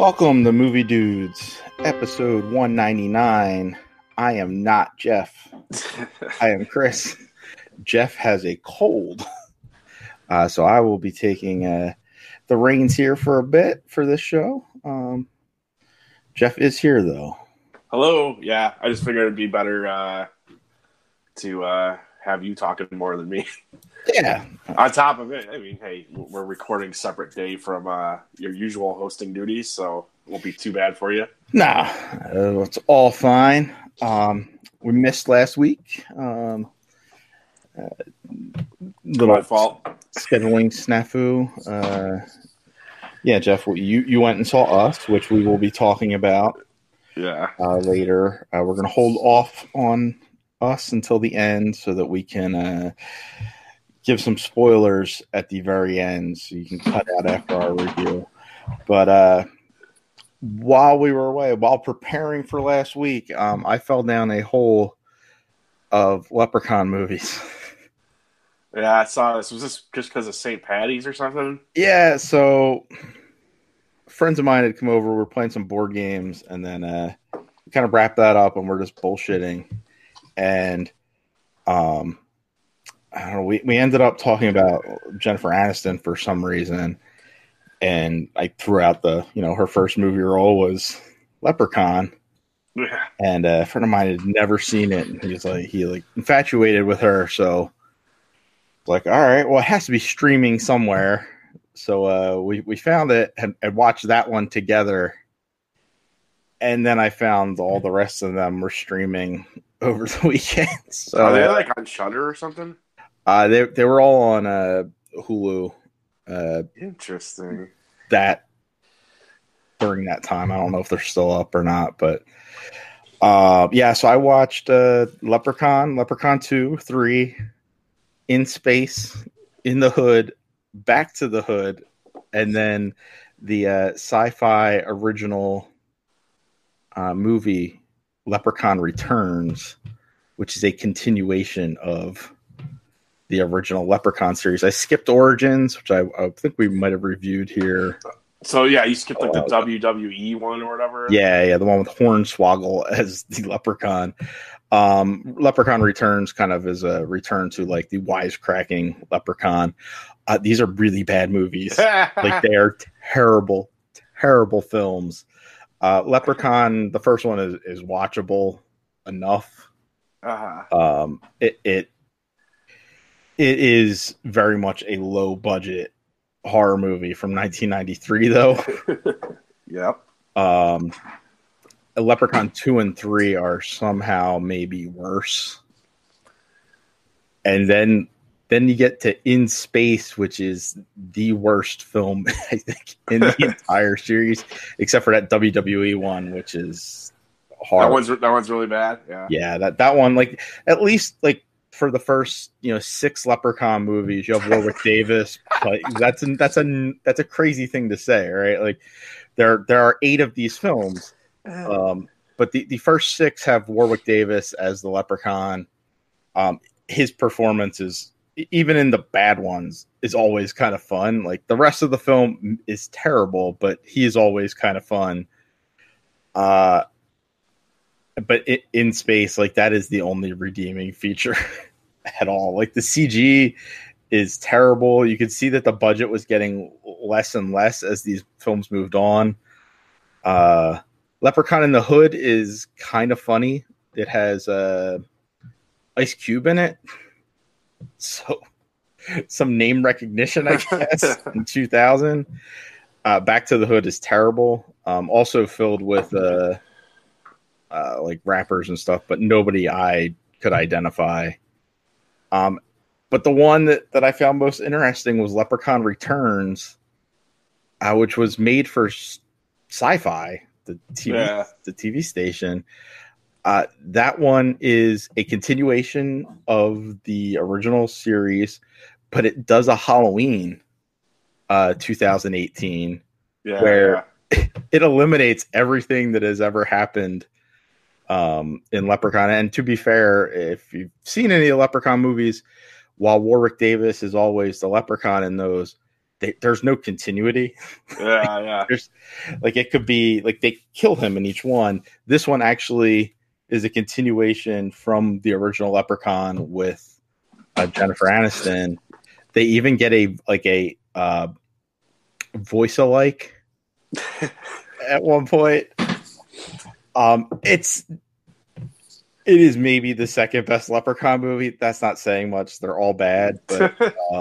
Welcome to Movie Dudes, episode 199. I am not Jeff. I am Chris. Jeff has a cold. So I will be taking the reins here for a bit for this show. Jeff is here, though. Hello. Yeah, I just figured it'd be better to have you talking more than me. Yeah. On top of it, I mean, hey, we're recording separate day from your usual hosting duties, so it won't be too bad for you. Nah, it's all fine. We missed last week. Little My fault. Scheduling snafu. Yeah, Jeff, you went and saw Us, which we will be talking about later. We're going to hold off on Us until the end so that we can give some spoilers at the very end so you can cut out after our review. But while we were away, while preparing for last week, I fell down a hole of Leprechaun movies. Yeah, I saw this. Was this just because of St. Patty's or something? Yeah, so friends of mine had come over. We were playing some board games, and then we kind of wrapped that up, and we're just bullshitting. And I don't know. We ended up talking about Jennifer Aniston for some reason, and I threw out her first movie role was Leprechaun. Yeah. And a friend of mine had never seen it, and he infatuated with her, so. Like, all right, well, it has to be streaming somewhere. So we found it and watched that one together. And then I found all the rest of them were streaming over the weekend. So, are they on Shudder or something? They were all on Hulu. Interesting. During that time. I don't know if they're still up or not, but yeah, so I watched Leprechaun 2, 3, In Space, In the Hood, Back to the Hood, and then the sci-fi original movie Leprechaun Returns, which is a continuation of the original Leprechaun series. I skipped Origins, which I think we might have reviewed here. So yeah, you skipped the WWE one or whatever. Yeah, the one with Hornswoggle as the Leprechaun. Leprechaun Returns kind of is a return to the wisecracking Leprechaun. These are really bad movies. They are terrible, terrible films. Leprechaun, the first one is watchable enough. It is very much a low budget horror movie from 1993, though. Yep. Leprechaun 2 and 3 are somehow maybe worse. And then you get to In Space, which is the worst film, I think, in the entire series, except for that WWE one, which is horrible. That one's really bad. Yeah. Yeah, that one, at least for the first 6 Leprechaun movies, you have Warwick Davis. That's a crazy thing to say, right? There are 8 of these films. But the first 6 have Warwick Davis as the Leprechaun. His performance is, even in the bad ones, is always kind of fun. The rest of the film is terrible, but he is always kind of fun. But In Space, that is the only redeeming feature at all. The CG is terrible. You could see that the budget was getting less and less as these films moved on. Leprechaun in the Hood is kind of funny. It has Ice Cube in it. So some name recognition, I guess, in 2000. Back to the Hood is terrible. Also filled with rappers and stuff, but nobody I could identify. But the one that I found most interesting was Leprechaun Returns, which was made for Sci-Fi, the TV station. That one is a continuation of the original series, but it does a Halloween 2018 where it eliminates everything that has ever happened in Leprechaun. And to be fair, if you've seen any of the Leprechaun movies, while Warwick Davis is always the Leprechaun in those, there's no continuity. Yeah. There's like it could be like they kill him in each one. This one actually is a continuation from the original Leprechaun with Jennifer Aniston. They even get a voice alike at one point. It is maybe the second best Leprechaun movie. That's not saying much. They're all bad, but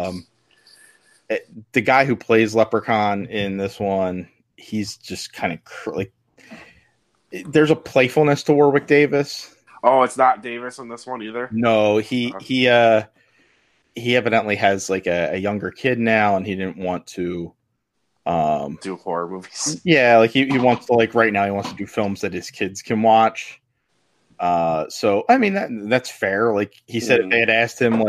the guy who plays Leprechaun in this one, he's just kind of like. There's a playfulness to Warwick Davis. Oh, it's not Davis in this one either. No, he evidently has like a younger kid now, and he didn't want to do horror movies. Yeah, like he wants to right now he wants to do films that his kids can watch. So I mean that's fair. Like he said, if they had asked him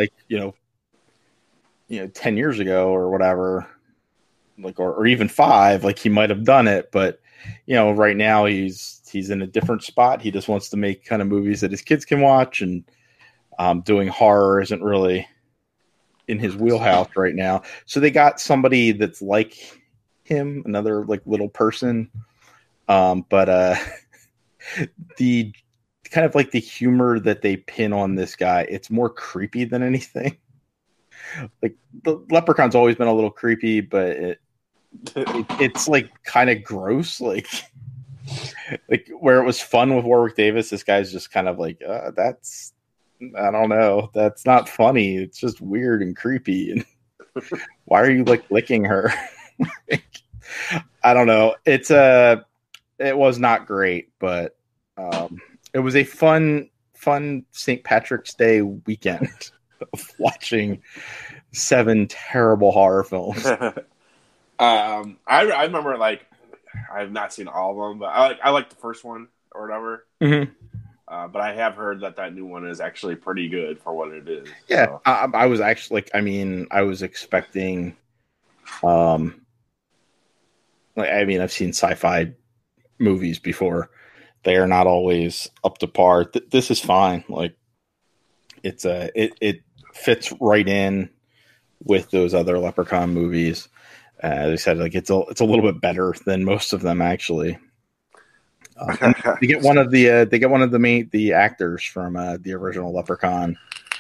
10 years ago or whatever, or even 5, he might have done it. But right now he's in a different spot. He just wants to make kind of movies that his kids can watch, and doing horror isn't really in his wheelhouse right now. So they got somebody that's like him, another little person. But the kind of the humor that they pin on this guy, it's more creepy than anything. The Leprechaun's always been a little creepy, but it's kind of gross. Where it was fun with Warwick Davis, this guy's just kind of that's, I don't know, that's not funny. It's just weird and creepy. And why are you licking her? I don't know. It was not great, but it was a fun St. Patrick's Day weekend of watching 7 terrible horror films. I remember I've not seen all of them, but I like the first one or whatever. Mm-hmm. But I have heard that new one is actually pretty good for what it is. Yeah, so. I was actually I was expecting. I've seen sci-fi movies before. They are not always up to par. This is fine. It fits right in with those other Leprechaun movies. As I said, it's a little bit better than most of them actually. They get one of the actors from the original Leprechaun.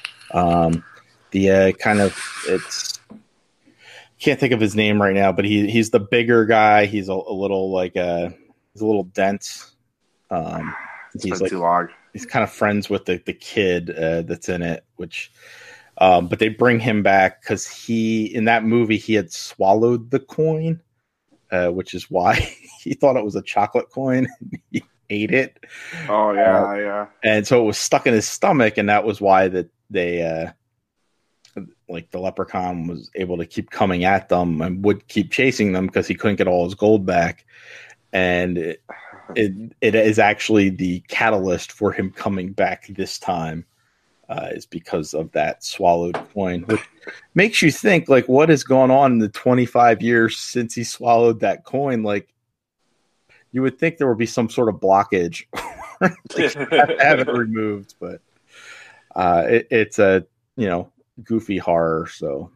Can't think of his name right now, but he's the bigger guy. He's a little he's a little dense. He's too long. He's kind of friends with the kid that's in it, but they bring him back because in that movie he had swallowed the coin, which is why he thought it was a chocolate coin. He ate it. Oh yeah, yeah. And so it was stuck in his stomach, and that was why that they the Leprechaun was able to keep coming at them and would keep chasing them because he couldn't get all his gold back. And it is actually the catalyst for him coming back this time, is because of that swallowed coin, which makes you think what has gone on in the 25 years since he swallowed that coin. You would think there would be some sort of blockage have it removed, but it's a goofy horror. So,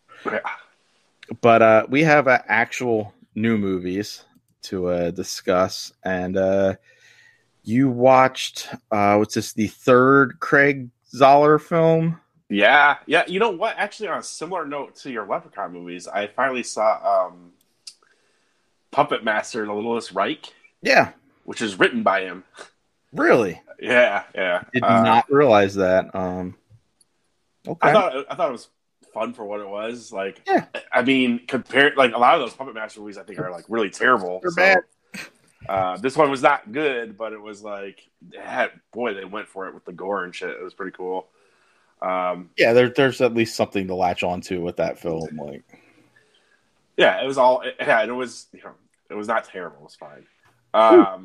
but we have actual new movies to discuss, and you watched what's this? The third Craig Zahler film? Yeah. You know what? Actually, on a similar note to your Leprechaun movies, I finally saw Puppet Master: The Littlest Reich. Yeah, which is written by him. Really? Yeah. Did not realize that. Okay. I thought it was fun for what it was. Yeah. I mean, compared a lot of those Puppet Master movies, I think are really terrible. They're bad. This one was not good, but it was they went for it with the gore and shit. It was pretty cool. Yeah, there's at least something to latch onto with that film. Yeah, it was all. Yeah, it was. It was not terrible. It was fine.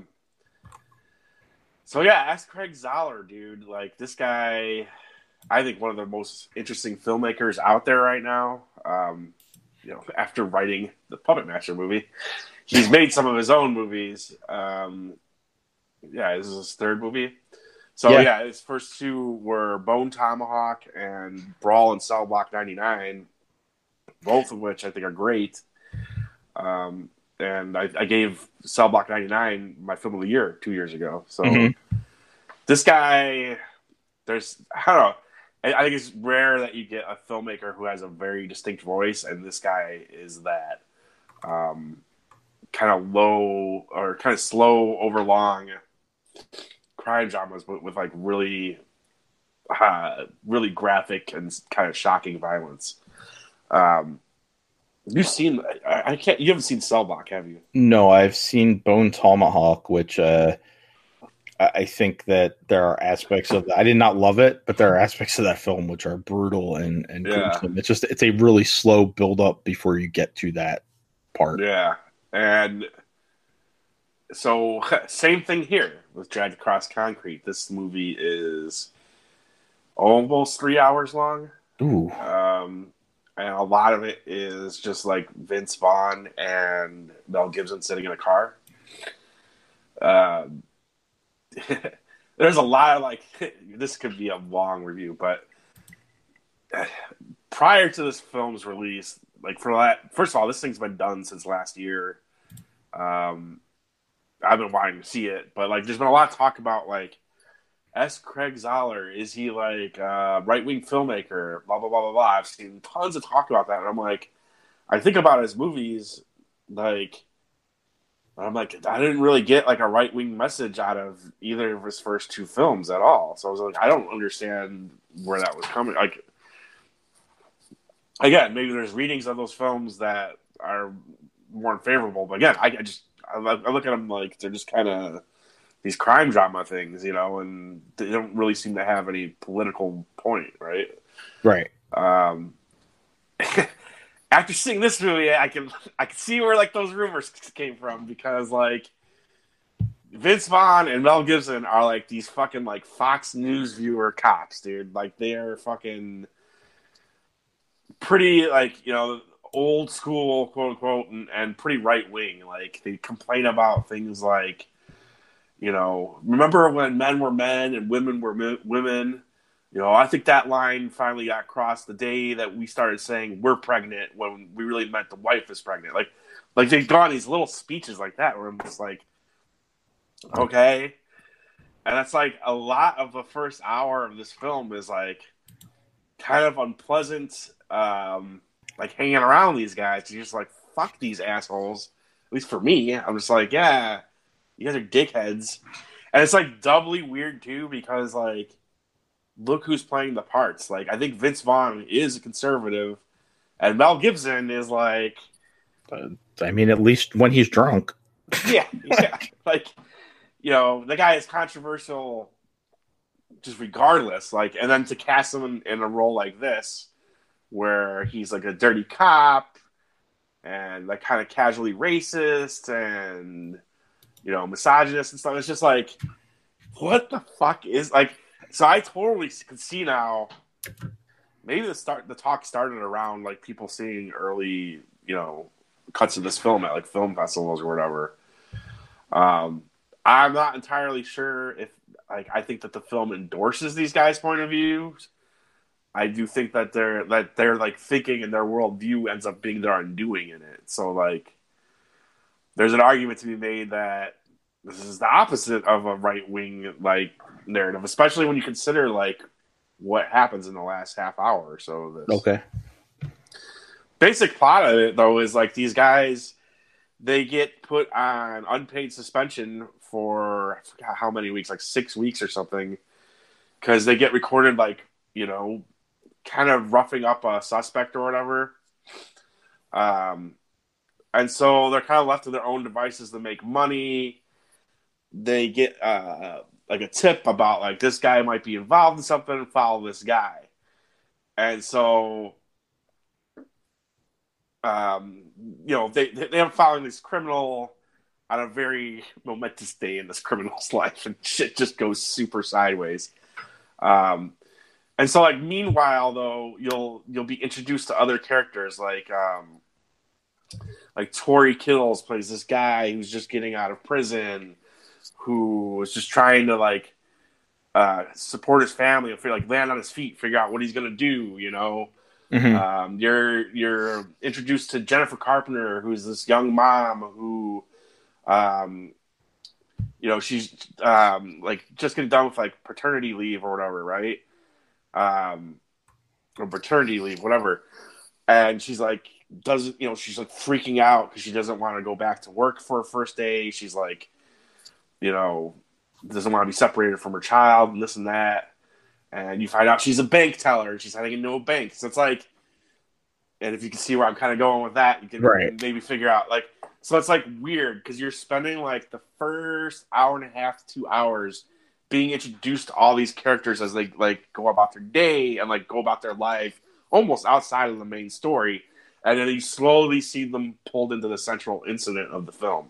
So yeah, ask Craig Zahler, dude. This guy, I think one of the most interesting filmmakers out there right now. After writing the Puppet Master movie, he's made some of his own movies. This is his third movie. So his first 2 were Bone Tomahawk and Brawl in Cell Block 99. both of which I think are great. And I gave Cell Block 99 my film of the year 2 years ago. So this guy, I don't know. I think it's rare that you get a filmmaker who has a very distinct voice, and this guy is that. Kind of low or kind of slow over long crime dramas, but with like really graphic and kind of shocking violence. You've seen, you haven't seen Cell Block, have you? No, I've seen Bone Tomahawk, which I think that there are aspects of that. I did not love it, but there are aspects of that film which are brutal and gruesome. It's a really slow build up before you get to that part. Yeah. And so same thing here with Dragged Across Concrete. This movie is almost 3 hours long. Ooh. And a lot of it is just like Vince Vaughn and Mel Gibson sitting in a car. There's a lot of like, this could be a long review, but prior to this film's release, like first of all, this thing's been done since last year. I've been wanting to see it, but like, there's been a lot of talk about like, Craig Zahler, is he like a right-wing filmmaker? Blah blah blah blah blah. I've seen tons of talk about that, and I'm like, I think about his movies, like, I'm like, I didn't really get like a right-wing message out of either of his first two films at all. So I was like, I don't understand where that was coming. Like, again, maybe there's readings of those films that are more unfavorable, but again, I look at them like they're just kind of these crime drama things, you know, and they don't really seem to have any political point, right? Right. After seeing this movie, I can see where like those rumors came from, because like Vince Vaughn and Mel Gibson are like these fucking like Fox News viewer cops, dude. Like they are fucking pretty like, you know, old school, quote unquote, and pretty right wing. Like they complain about things like, you know, remember when men were men and women were women? You know, I think that line finally got crossed the day that we started saying we're pregnant when we really meant the wife is pregnant. Like they've gone these little speeches like that where I'm just like, okay. And that's like a lot of the first hour of this film is like kind of unpleasant, like hanging around these guys. You're just like, fuck these assholes. At least for me, I'm just like, yeah. You guys are dickheads. And it's like doubly weird too, because like, look who's playing the parts. Like, I think Vince Vaughn is a conservative, and Mel Gibson is like, I mean, at least when he's drunk. Yeah. Like, you know, the guy is controversial just regardless. Like, and then to cast him in a role like this, where he's like a dirty cop and like kind of casually racist and, you know, misogynist and stuff. It's just like, what the fuck is like? So I totally can see now. Maybe the talk started around like people seeing early, you know, cuts of this film at like film festivals or whatever. I'm not entirely sure if like I think that the film endorses these guys' point of views. I do think that they're like thinking and their worldview ends up being their undoing in it. So like, there's an argument to be made that this is the opposite of a right-wing like narrative, especially when you consider like what happens in the last half hour or so of this. Okay. Basic plot of it though is like these guys, they get put on unpaid suspension for, I forgot how many weeks, like 6 weeks or something, because they get recorded like, you know, kind of roughing up a suspect or whatever. And so they're kind of left to their own devices to make money. They get like a tip about like this guy might be involved in something and follow this guy. And so, you know, they are following this criminal on a very momentous day in this criminal's life, and shit just goes super sideways. And so, like, meanwhile, though, you'll be introduced to other characters like Tory Kittles plays this guy who's just getting out of prison, who was just trying to like support his family and feel like land on his feet, figure out what he's gonna do, you know. Mm-hmm. You're introduced to Jennifer Carpenter, who's this young mom who, she's like just getting done with like paternity leave or whatever, right? Or paternity leave, whatever. And she's like, she's like freaking out because she doesn't want to go back to work for her first day. She's like, doesn't want to be separated from her child and this and that. And you find out she's a bank teller. She's heading into a bank. So it's like, and if you can see where I'm kind of going with that, you can maybe figure out like, so it's like weird because you're spending like the first hour and a half to 2 hours being introduced to all these characters as they like go about their day and like go about their life almost outside of the main story. And then you slowly see them pulled into the central incident of the film.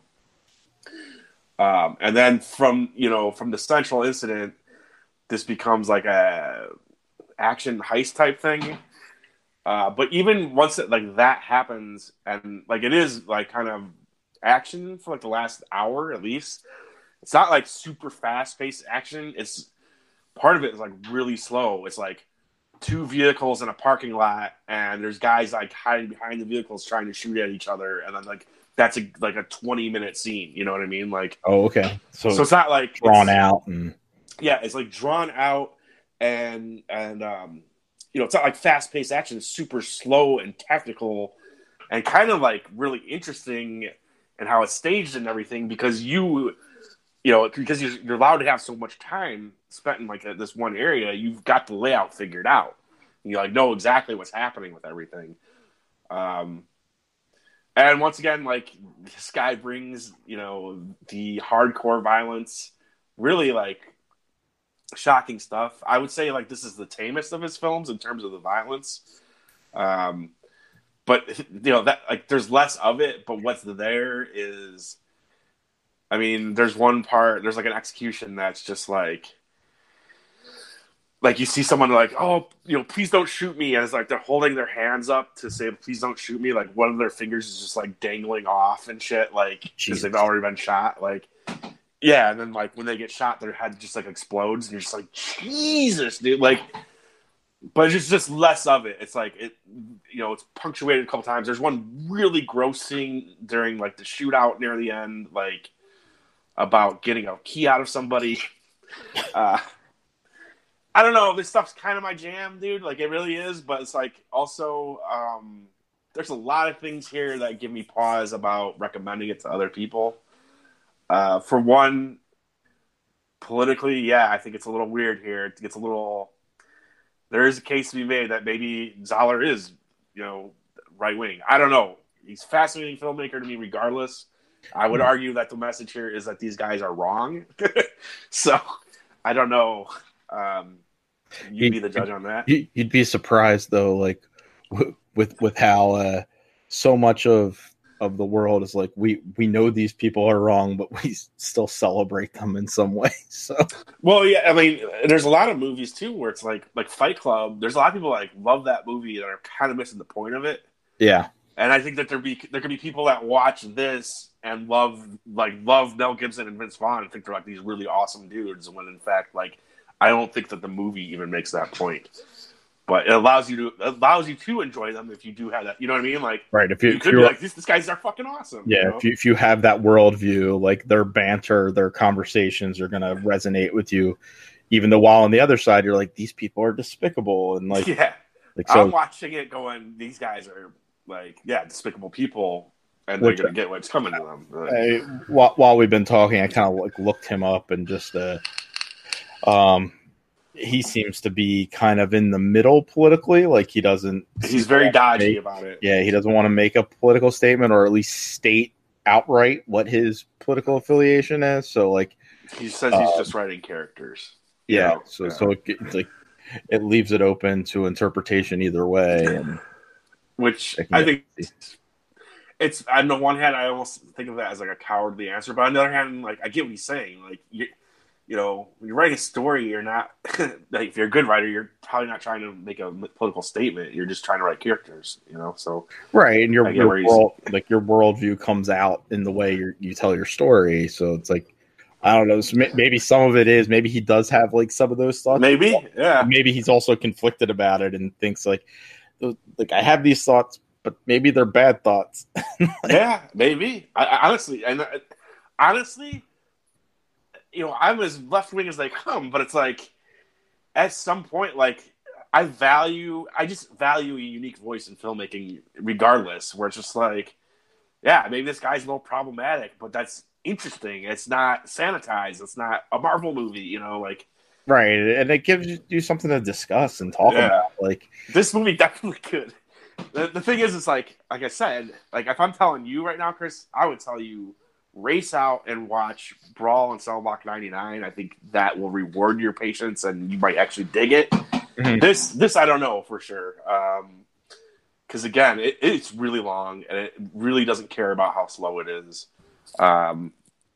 And then from the central incident, this becomes like a action heist type thing. But even once that happens, and like it is like kind of action for like the last hour at least. It's not like super fast paced action. It's part of it is like really slow. It's like two vehicles in a parking lot, and there's guys like hiding behind the vehicles trying to shoot at each other, and then like that's a 20-minute scene. You know what I mean? Like, oh, okay. So it's not like drawn out, and yeah, it's like drawn out, and it's not like fast paced action. It's super slow and technical, and kind of like really interesting in how it's staged and everything because because you're allowed to have so much time spent in like this one area, you've got the layout figured out. You like know exactly what's happening with everything. And once again, like this guy brings, the hardcore violence, really like shocking stuff. I would say like this is the tamest of his films in terms of the violence. But that like there's less of it, but what's there is, I mean, there's like an execution that's just like you see someone like, oh, please don't shoot me. And it's like they're holding their hands up to say, please don't shoot me. Like one of their fingers is just like dangling off and shit. Like, because they've already been shot. Like, yeah. And then like when they get shot, their head just like explodes. And you're just like, Jesus, dude. Like, but it's just less of it. It's like, it's punctuated a couple times. There's one really gross scene during like the shootout near the end, like about getting a key out of somebody. I don't know. This stuff's kind of my jam, dude. Like, it really is. But it's like also, there's a lot of things here that give me pause about recommending it to other people. For one, politically, yeah, I think it's a little weird here. It gets a little. There is a case to be made that maybe Zahler is, right wing. I don't know. He's a fascinating filmmaker to me, regardless. I would argue that the message here is that these guys are wrong. So I don't know. You'd be the judge on that. You'd be surprised though, like with how so much of the world is like we know these people are wrong, but we still celebrate them in some way. So well, yeah, I mean, there's a lot of movies too where it's like Fight Club. There's a lot of people like love that movie that are kind of missing the point of it. Yeah, and I think that there could be people that watch this and love Mel Gibson and Vince Vaughn and think they're like these really awesome dudes, when in fact, like, I don't think that the movie even makes that point. But it allows you to enjoy them if you do have that. You know what I mean? Like, right. If you could be like, these guys are fucking awesome. Yeah. If you have that worldview, like their banter, their conversations are gonna resonate with you. Even though while on the other side, you're like, these people are despicable, and like, yeah. Like, so, I'm watching it going, these guys are like, yeah, despicable people, and they're gonna get what's coming to them. Right? While we've been talking, I kind of like looked him up and just he seems to be kind of in the middle politically. Like he's very dodgy about it. Yeah, he doesn't want to make a political statement or at least state outright what his political affiliation is. So like he says he's just writing characters. Yeah. So it's like it leaves it open to interpretation either way. And which I think it's on the one hand, I almost think of that as like a cowardly answer, but on the other hand, like I get what he's saying. Like when you write a story, you're not like, if you're a good writer, you're probably not trying to make a political statement. You're just trying to write characters, So right, and your worldview comes out in the way you tell your story. So it's like, I don't know. So maybe some of it is, maybe he does have like some of those thoughts. Maybe, yeah. Maybe he's also conflicted about it and thinks like, like I have these thoughts, but maybe they're bad thoughts. Yeah, maybe. Honestly, I'm as left wing as they come, but it's like at some point, like I just value a unique voice in filmmaking, regardless. Where it's just like, yeah, maybe this guy's a little problematic, but that's interesting. It's not sanitized. It's not a Marvel movie, like. Right, and it gives you something to discuss and talk about. Like this movie definitely could. The thing is, it's like I said, like if I'm telling you right now, Chris, I would tell you race out and watch Brawl and Cell Block 99. I think that will reward your patience, and you might actually dig it. Mm-hmm. This I don't know for sure, because again, it's really long and it really doesn't care about how slow it is, and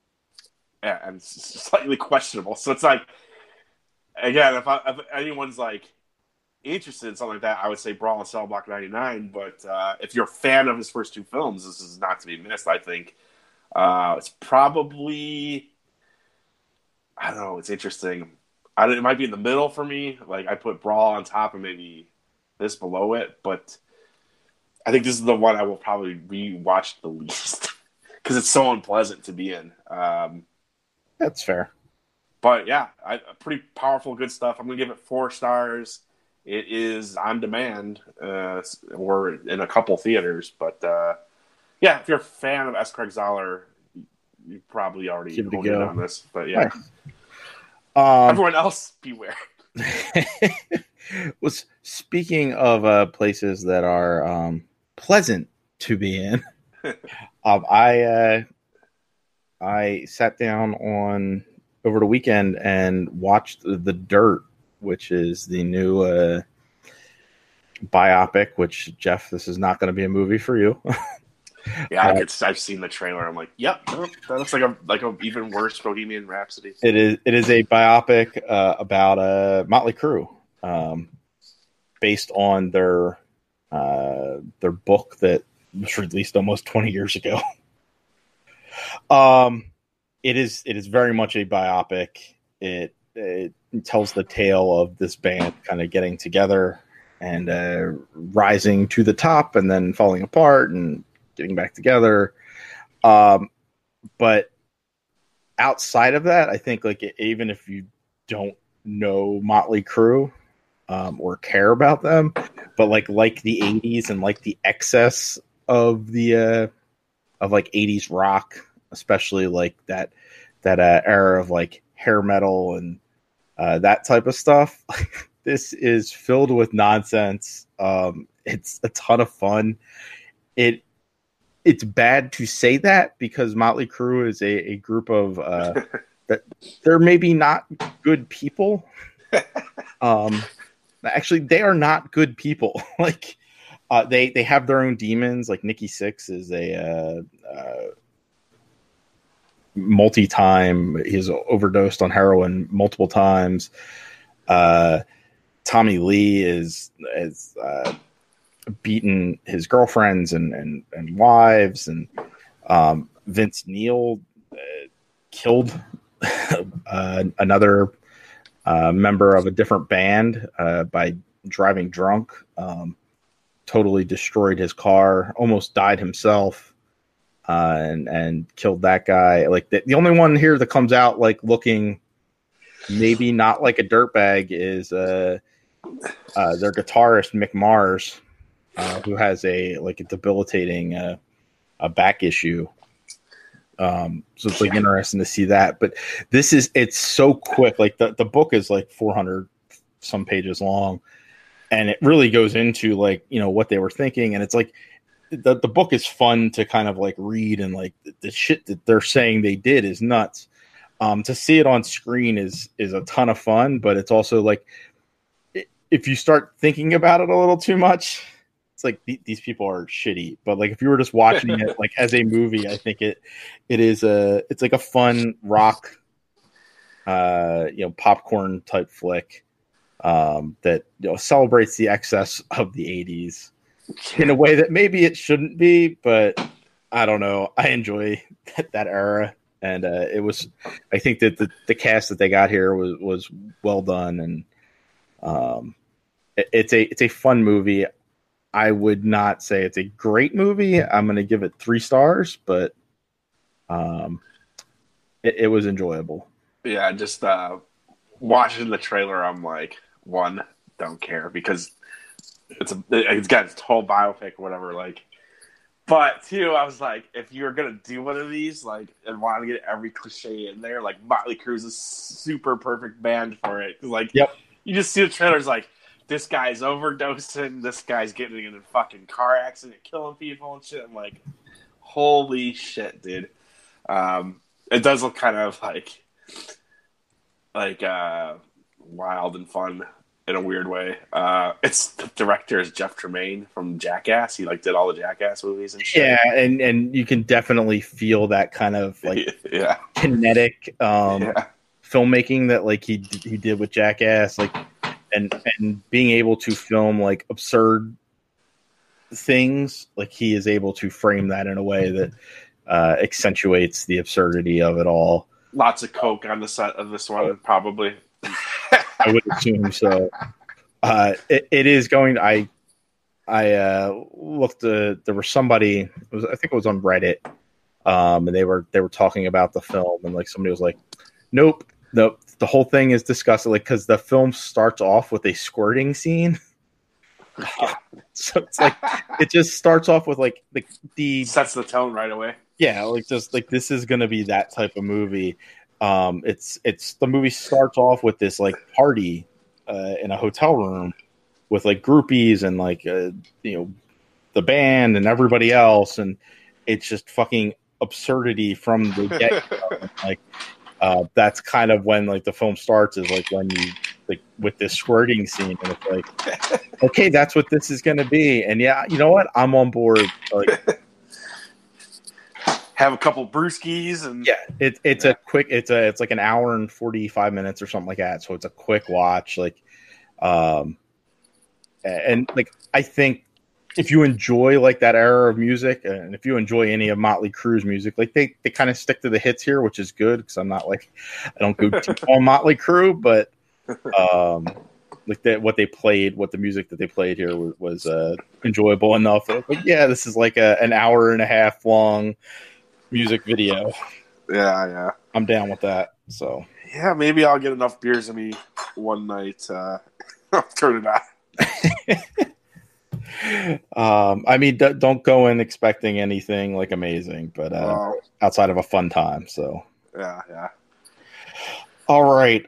it's slightly questionable. So it's like. Again, if anyone's like interested in something like that, I would say Brawl and Cell Block 99. But if you're a fan of his first two films, this is not to be missed. I think it's probably, I don't know. It's interesting. It might be in the middle for me. Like I put Brawl on top and maybe this below it, but I think this is the one I will probably rewatch the least because it's so unpleasant to be in. That's fair. But yeah, pretty powerful, good stuff. I'm going to give it 4 stars. It is on demand or in a couple theaters. But yeah, if you're a fan of S. Craig Zahler, you probably already honed in on this. But yeah. Everyone else, beware. Was speaking of places that are pleasant to be in, I sat down over the weekend and watched The Dirt, which is the new biopic. Which, Jeff, this is not going to be a movie for you. Yeah, I've seen the trailer. I'm like, yep, that looks like a even worse Bohemian Rhapsody. It is a biopic about Motley Crue, based on their book that was released almost 20 years ago. It is very much a biopic. It tells the tale of this band kind of getting together and rising to the top and then falling apart and getting back together. But outside of that, I think like even if you don't know Motley Crue or care about them, but like the 80s and like the excess of the of like 80s rock, especially like that era of like hair metal and that type of stuff. This is filled with nonsense. It's a ton of fun. It's bad to say that because Motley Crue is a group of that they're maybe not good people. Actually, they are not good people. Like they have their own demons. Like Nikki Sixx is a multi-time. He's overdosed on heroin multiple times. Tommy Lee is beaten his girlfriends and wives, and Vince Neil killed another member of a different band by driving drunk. Totally destroyed his car, almost died himself, and killed that guy. Like the only one here that comes out like looking maybe not like a dirtbag is their guitarist Mick Mars, who has a debilitating a back issue. So it's like interesting to see that. But it's so quick. Like the book is like 400 some pages long, and it really goes into like, what they were thinking. And it's like the book is fun to kind of like read, and like the shit that they're saying they did is nuts. To see it on screen is a ton of fun, but it's also like if you start thinking about it a little too much, it's like these people are shitty. But like if you were just watching it like as a movie, I think it's like a fun rock, popcorn type flick that celebrates the excess of the 80s in a way that maybe it shouldn't be, but I don't know. I enjoy that era. And it was, I think that the cast that they got here was well done, and it's a fun movie. I would not say it's a great movie. I'm going to give it 3 stars, but it was enjoyable. Yeah, just watching the trailer, I'm like, one, don't care because it's got its whole biopic or whatever. Like, but two, I was like, if you're gonna do one of these, like, and want to get every cliche in there, like Motley Crue's a super perfect band for it. Like, Yep. You just see the trailers, like, this guy's overdosing, this guy's getting in a fucking car accident, killing people and shit. I'm like, holy shit, dude. It does look kind of like wild and fun in a weird way. It's the director is Jeff Tremaine from Jackass. He did all the Jackass movies and shit. Yeah, and you can definitely feel that kind of yeah. kinetic filmmaking that he did with Jackass, and being able to film absurd things. He is able to frame that in a way that accentuates the absurdity of it all. Lots of coke on the set of this one, probably. I would assume so. It is going. I looked. There was somebody. I think it was on Reddit, and they were talking about the film, and somebody was like, "Nope, the whole thing is disgusting." Because the film starts off with a squirting scene. So it's it just starts off with the sets the tone right away. Yeah, this is gonna be that type of movie. It's the movie starts off with this party in a hotel room with groupies and the band and everybody else, and it's just fucking absurdity from the get. That's kind of when the film starts, is when you with this squirting scene, and it's okay, that's what this is gonna be, and yeah, you know what, I'm on board. Have a couple brewskis and it's a quick, it's like an hour and 45 minutes or something like that, so it's a quick watch. And I think if you enjoy that era of music, and if you enjoy any of Motley Crue's music, they kind of stick to the hits here, which is good, because I'm not I don't go too on Motley Crue, but what they played, what the music that they played here was enjoyable enough. Yeah, this is an hour and a half long music video. Yeah. I'm down with that. So yeah, maybe I'll get enough beers in me one night. I'll turn it on. I mean, don't go in expecting anything amazing, but outside of a fun time. So yeah. All right.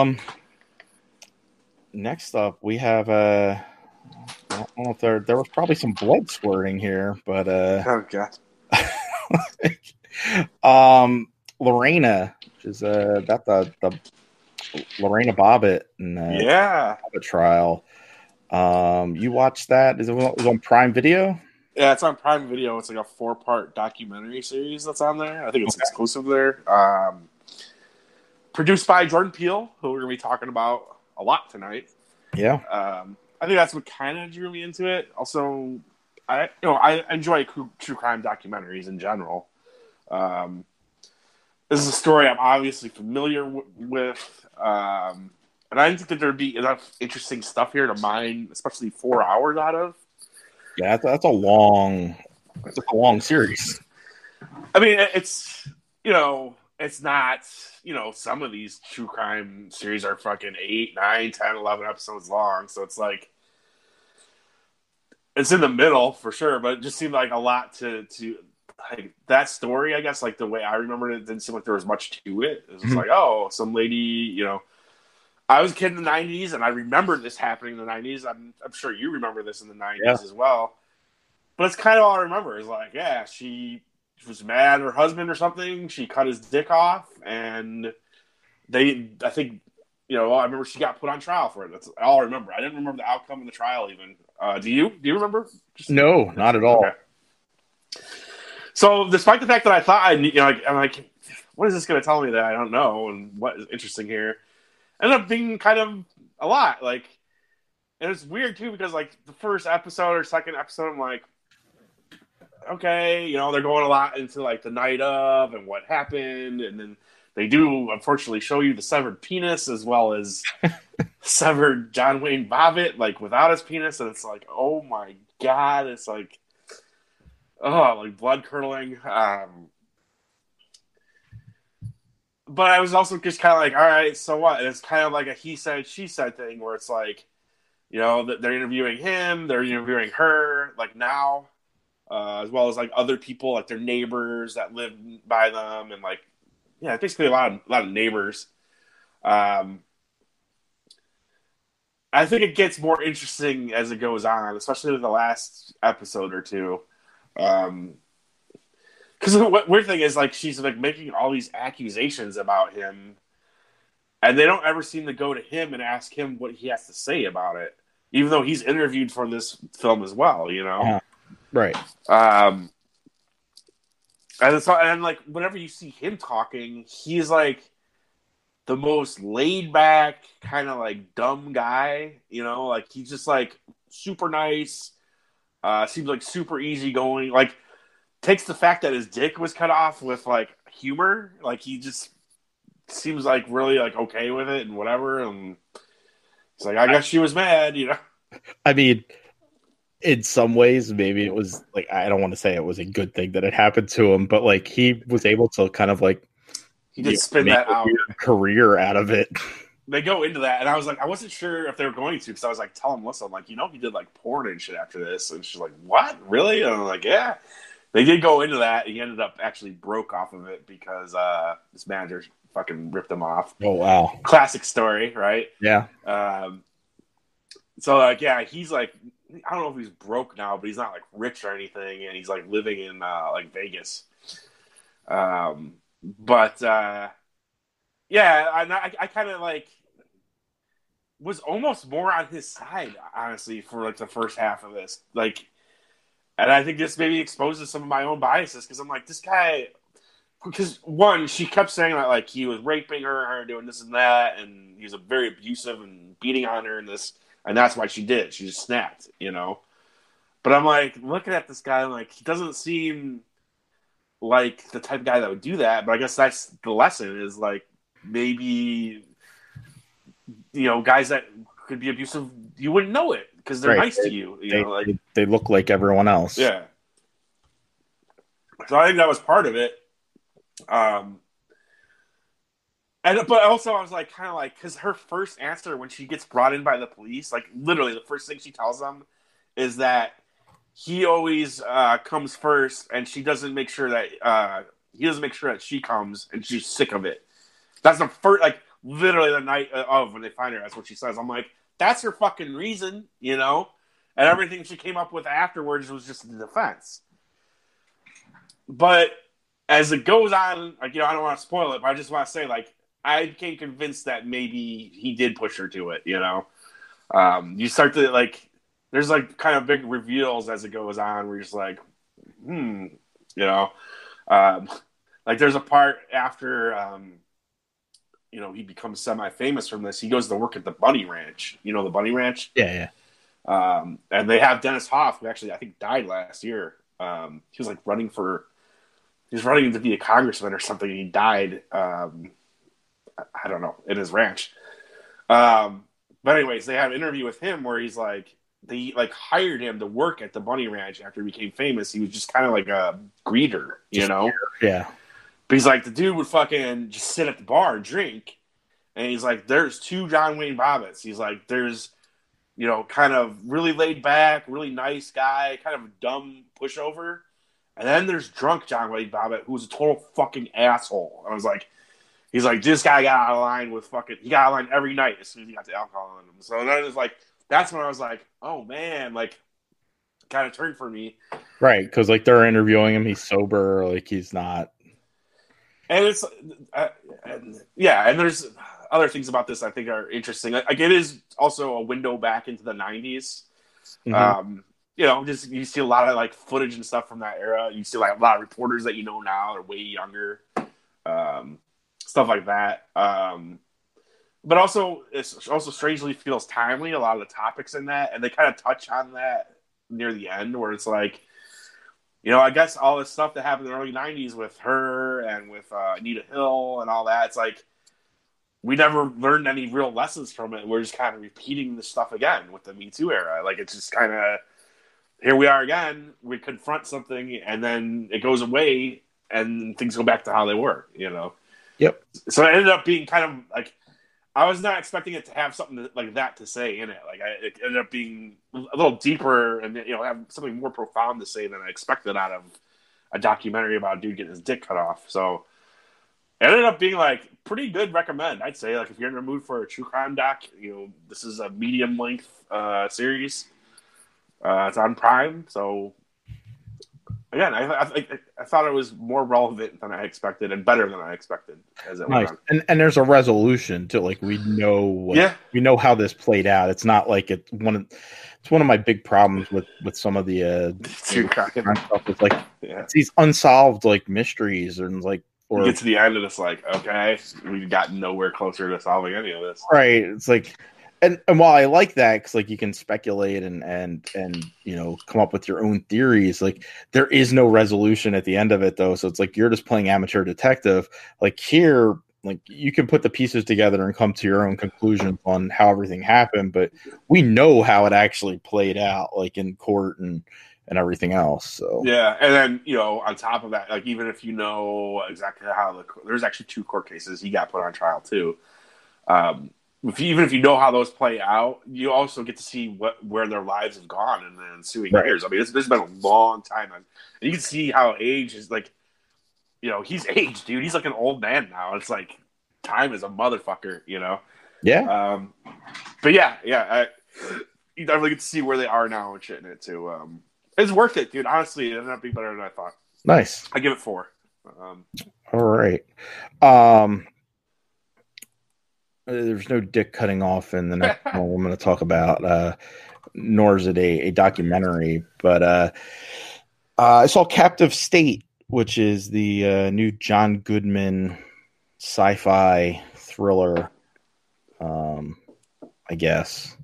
Next up, we have I don't know if there was probably some blood squirting here, but oh god. Lorena, which is that the Lorena Bobbitt and Bobbitt trial. You watched that? It was on Prime Video? Yeah, it's on Prime Video. It's a 4-part documentary series that's on there. I think it's exclusive there. Produced by Jordan Peele, who we're gonna be talking about a lot tonight. Yeah. I think that's what kind of drew me into it. Also, I enjoy true crime documentaries in general. This is a story I'm obviously familiar with, and I didn't think that there'd be enough interesting stuff here to mine, especially 4 hours out of. Yeah, that's a long series. I mean, it's it's not, some of these true crime series are fucking 8, 9, 10, 11 episodes long, so it's it's in the middle for sure, but it just seemed like a lot to that story, I guess, the way I remembered it, didn't seem like there was much to it. It was just some lady, I was a kid in the 90s, and I remember this happening in the 90s. I'm sure you remember this in the 90s as well. But it's kind of all I remember is she was mad at her husband or something. She cut his dick off, and I think, I remember she got put on trial for it. That's all I remember. I didn't remember the outcome of the trial even. Do you remember? No, not at all. Okay. So, despite the fact that I thought I knew, I'm like, what is this going to tell me that I don't know, and what is interesting here? Ended up being kind of a lot. And it's weird too, because the first episode or second episode, I'm like, okay, they're going a lot into the night of and what happened, and then they do unfortunately show you the severed penis as well as severed John Wayne Bobbitt without his penis, and it's oh my god, it's like, oh, like blood curdling. But I was also just kind of like, all right, so what? And it's kind of like a he said, she said thing where it's like, you know, that they're interviewing him, they're interviewing her, like now, as well as like other people, like their neighbors that live by them, and like, yeah, basically a lot of neighbors. Um, I think it gets more interesting as it goes on, especially in the last episode or two. Because the weird thing is, like, she's like making all these accusations about him, and they don't ever seem to go to him and ask him what he has to say about it, even though he's interviewed for this film as well. You know, right? And like whenever you see him talking, he's like the most laid back, kind of like dumb guy. You know, like he's just like super nice. Seems like super easygoing. Like takes the fact that his dick was cut off with like humor. Like he just seems like really like okay with it and whatever. And it's like, I guess she was mad, you know. I mean, in some ways, maybe it was like, I don't want to say it was a good thing that it happened to him, but like he was able to kind of like he did spin that out career out of it. They go into that, and I was like, I wasn't sure if they were going to, because I was like, tell him, listen, I'm like, you know, he did like porn and shit after this, and she's like, what, really? And I'm like, yeah. They did go into that. He ended up actually broke off of it because his manager fucking ripped him off. Oh wow, classic story, right? Yeah. So like, yeah, he's like, I don't know if he's broke now, but he's not like rich or anything, and he's like living in like Vegas. But yeah, I kind of like was almost more on his side, honestly, for like the first half of this, like. And I think this maybe exposes some of my own biases, because I'm like, this guy, because one, she kept saying that like he was raping her doing this and that, and he was very abusive and beating on her and this, and that's why she did. She just snapped, you know. But I'm like looking at this guy, like he doesn't seem like the type of guy that would do that. But I guess that's the lesson, is like maybe, you know, guys that could be abusive, you wouldn't know it because they're nice to you. You know, like they look like everyone else. Yeah. So I think that was part of it. But also I was like, kind of like, because her first answer when she gets brought in by the police, like literally the first thing she tells them is that he always comes first, and she doesn't make sure that he doesn't make sure that she comes, and she's sick of it. That's the first, like literally the night of when they find her. That's what she says. I'm like, that's her fucking reason, you know? And everything she came up with afterwards was just the defense. But as it goes on, like, you know, I don't want to spoil it, but I just want to say, like, I became convinced that maybe he did push her to it, you know? You start to, like, there's, like, kind of big reveals as it goes on where you're just like, you know? Like, there's a part after, you know, he becomes semi-famous from this. He goes to work at the Bunny Ranch. You know the Bunny Ranch? Yeah. And they have Dennis Hoff, who actually, I think, died last year. He was, like, running to be a congressman or something, and he died, I don't know, in his ranch. But anyways, they have an interview with him where he's like, they, like, hired him to work at the Bunny Ranch after he became famous. He was just kind of like a greeter, you know? Yeah. But he's like, the dude would fucking just sit at the bar and drink. And he's like, there's two John Wayne Bobbitts. He's like, there's, you know, kind of really laid back, really nice guy, kind of a dumb pushover. And then there's drunk John Wayne Bobbitt, who's a total fucking asshole. And I was like, he's like, this guy got out of line with fucking, he got out of line every night as soon as he got the alcohol in him. So then it was like, that's when I was like, oh man, like, kind of turned for me. Right, because like they're interviewing him, he's sober, like he's not. And it's, yeah, and there's other things about this I think are interesting. Like it is also a window back into the 90s. Mm-hmm. You know, just you see a lot of like footage and stuff from that era. You see like a lot of reporters that you know now are way younger, stuff like that. But also, it also strangely feels timely. A lot of the topics in that, and they kind of touch on that near the end, where it's like, you know, I guess all this stuff that happened in the early '90s with her and with Anita Hill and all that. It's like we never learned any real lessons from it. We're just kind of repeating this stuff again with the Me Too era. Like it's just kind of here we are again. We confront something, and then it goes away, and things go back to how they were. Yep. So it ended up being kind of like I was not expecting it to have something like that to say in it. Like it ended up being a little deeper and have something more profound to say than I expected out of a documentary about a dude getting his dick cut off. So it ended up being like pretty good recommend. I'd say like if you're in the mood for a true crime doc, this is a medium length series. It's on Prime, so again, I thought it was more relevant than I expected and better than I expected as it went on. And there's a resolution to like we know how this played out. It's not like it's one of my big problems with some of the true crime stuff. It's like it's these unsolved like mysteries and like you get to the end and it's like okay, we've gotten nowhere closer to solving any of this. Right. It's like. And while I like that, because like you can speculate and come up with your own theories, like there is no resolution at the end of it though. So it's like you're just playing amateur detective. Like here, like you can put the pieces together and come to your own conclusions on how everything happened, but we know how it actually played out, like in court and everything else. So yeah, and then on top of that, like even if you know exactly how there's actually 2 court cases he got put on trial too. Even if you know how those play out, you also get to see where their lives have gone in the ensuing years. I mean, there's been a long time, and you can see how age is like, he's aged, dude. He's like an old man now. It's like time is a motherfucker, Yeah. But yeah, you definitely get to see where they are now and shit in it too. It's worth it, dude. Honestly, it ended up being better than I thought. Nice. I give it 4. All right. There's no dick cutting off in the next one we're going to talk about, nor is it a documentary. But I saw Captive State, which is the new John Goodman sci-fi thriller, I guess.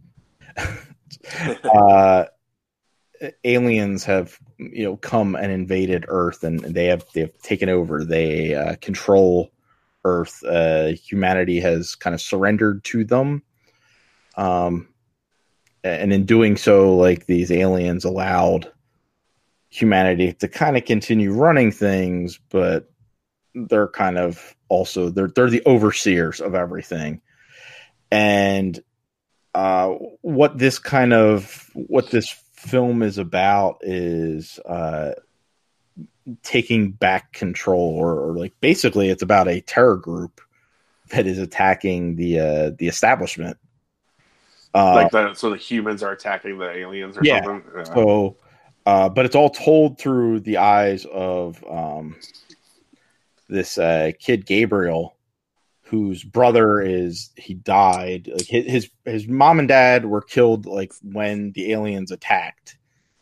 Aliens have come and invaded Earth, and they have taken over. They control Earth. Humanity has kind of surrendered to them, and in doing so, like these aliens allowed humanity to kind of continue running things, but they're kind of also they're the overseers of everything. And what this film is about is taking back control, or like basically it's about a terror group that is attacking the establishment. So the humans are attacking the aliens or something? Yeah. So, but it's all told through the eyes of this kid Gabriel, whose brother he died. Like his mom and dad were killed like when the aliens attacked.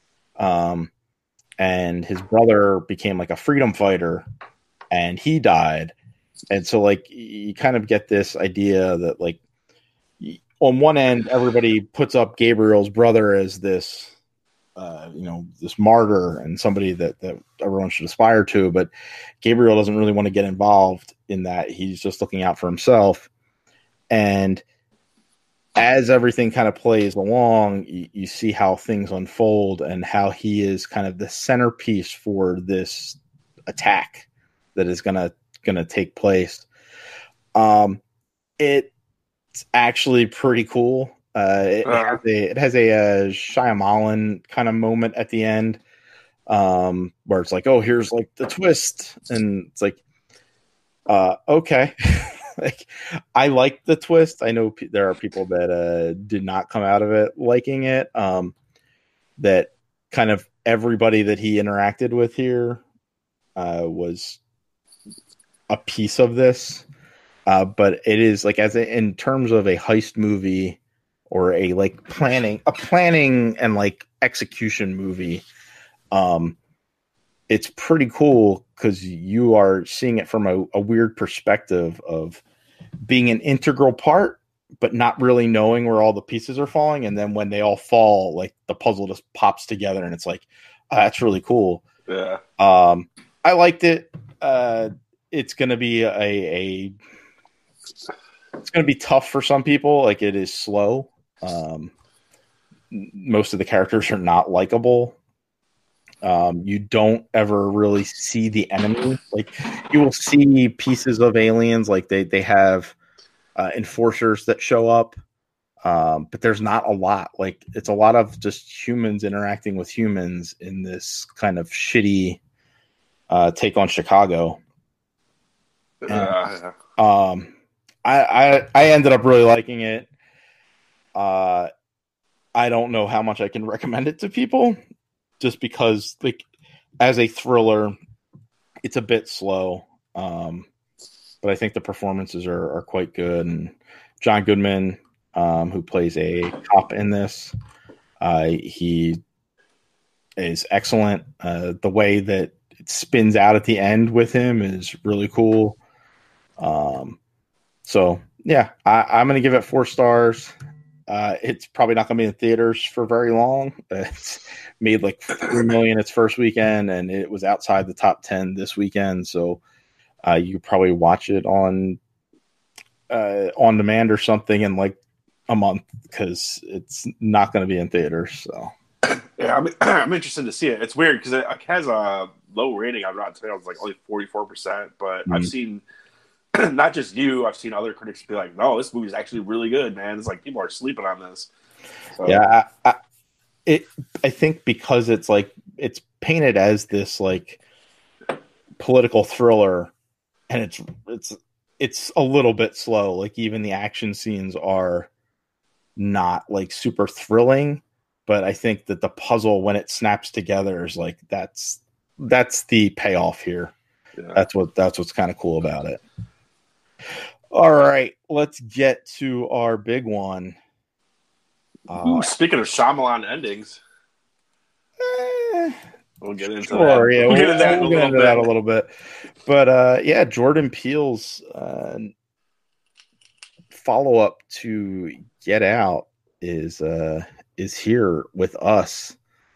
And his brother became like a freedom fighter and he died. And so like you kind of get this idea that like on one end, everybody puts up Gabriel's brother as this, this martyr and somebody that everyone should aspire to, but Gabriel doesn't really want to get involved in that. He's just looking out for himself. And as everything kind of plays along, you see how things unfold and how he is kind of the centerpiece for this attack that is gonna take place. It's actually pretty cool. It has a Shyamalan kind of moment at the end, where it's like, oh, here's like the twist, and it's like, okay. Like, I like the twist. I know there are people that did not come out of it liking it. That kind of everybody that he interacted with here was a piece of this. But it is like in terms of a heist movie or a like planning and like execution movie. It's pretty cool because you are seeing it from a weird perspective of being an integral part, but not really knowing where all the pieces are falling. And then when they all fall, like the puzzle just pops together and it's like, oh, that's really cool. Yeah. I liked it. It's going to be it's going to be tough for some people. Like it is slow. Most of the characters are not likable. You don't ever really see the enemy. Like you will see pieces of aliens, like they have enforcers that show up, but there's not a lot. Like it's a lot of just humans interacting with humans in this kind of shitty take on Chicago. And, I ended up really liking it. I don't know how much I can recommend it to people, just because, like, as a thriller, it's a bit slow. But I think the performances are quite good. And John Goodman, who plays a cop in this, he is excellent. The way that it spins out at the end with him is really cool. So yeah, I'm going to give it 4 stars. It's probably not going to be in theaters for very long. It's made like $3 million its first weekend, and it was outside the top 10 this weekend. So you could probably watch it on demand or something in like a month, because it's not going to be in theaters. So yeah, I'm interested to see it. It's weird because it has a low rating on Rotten Tomatoes, like only 44%. But I've seen not just you, I've seen other critics be like, "No, this movie's actually really good, man." It's like people are sleeping on this. So. Yeah, I think because it's like it's painted as this like political thriller, and it's a little bit slow. Like even the action scenes are not like super thrilling, but I think that the puzzle, when it snaps together, is like that's the payoff here. Yeah. That's what's kind of cool about it. All right, let's get to our big one. Speaking of Shyamalan endings, we'll get into that. Yeah, we'll get into that a little bit. But yeah, Jordan Peele's follow-up to Get Out is here with us.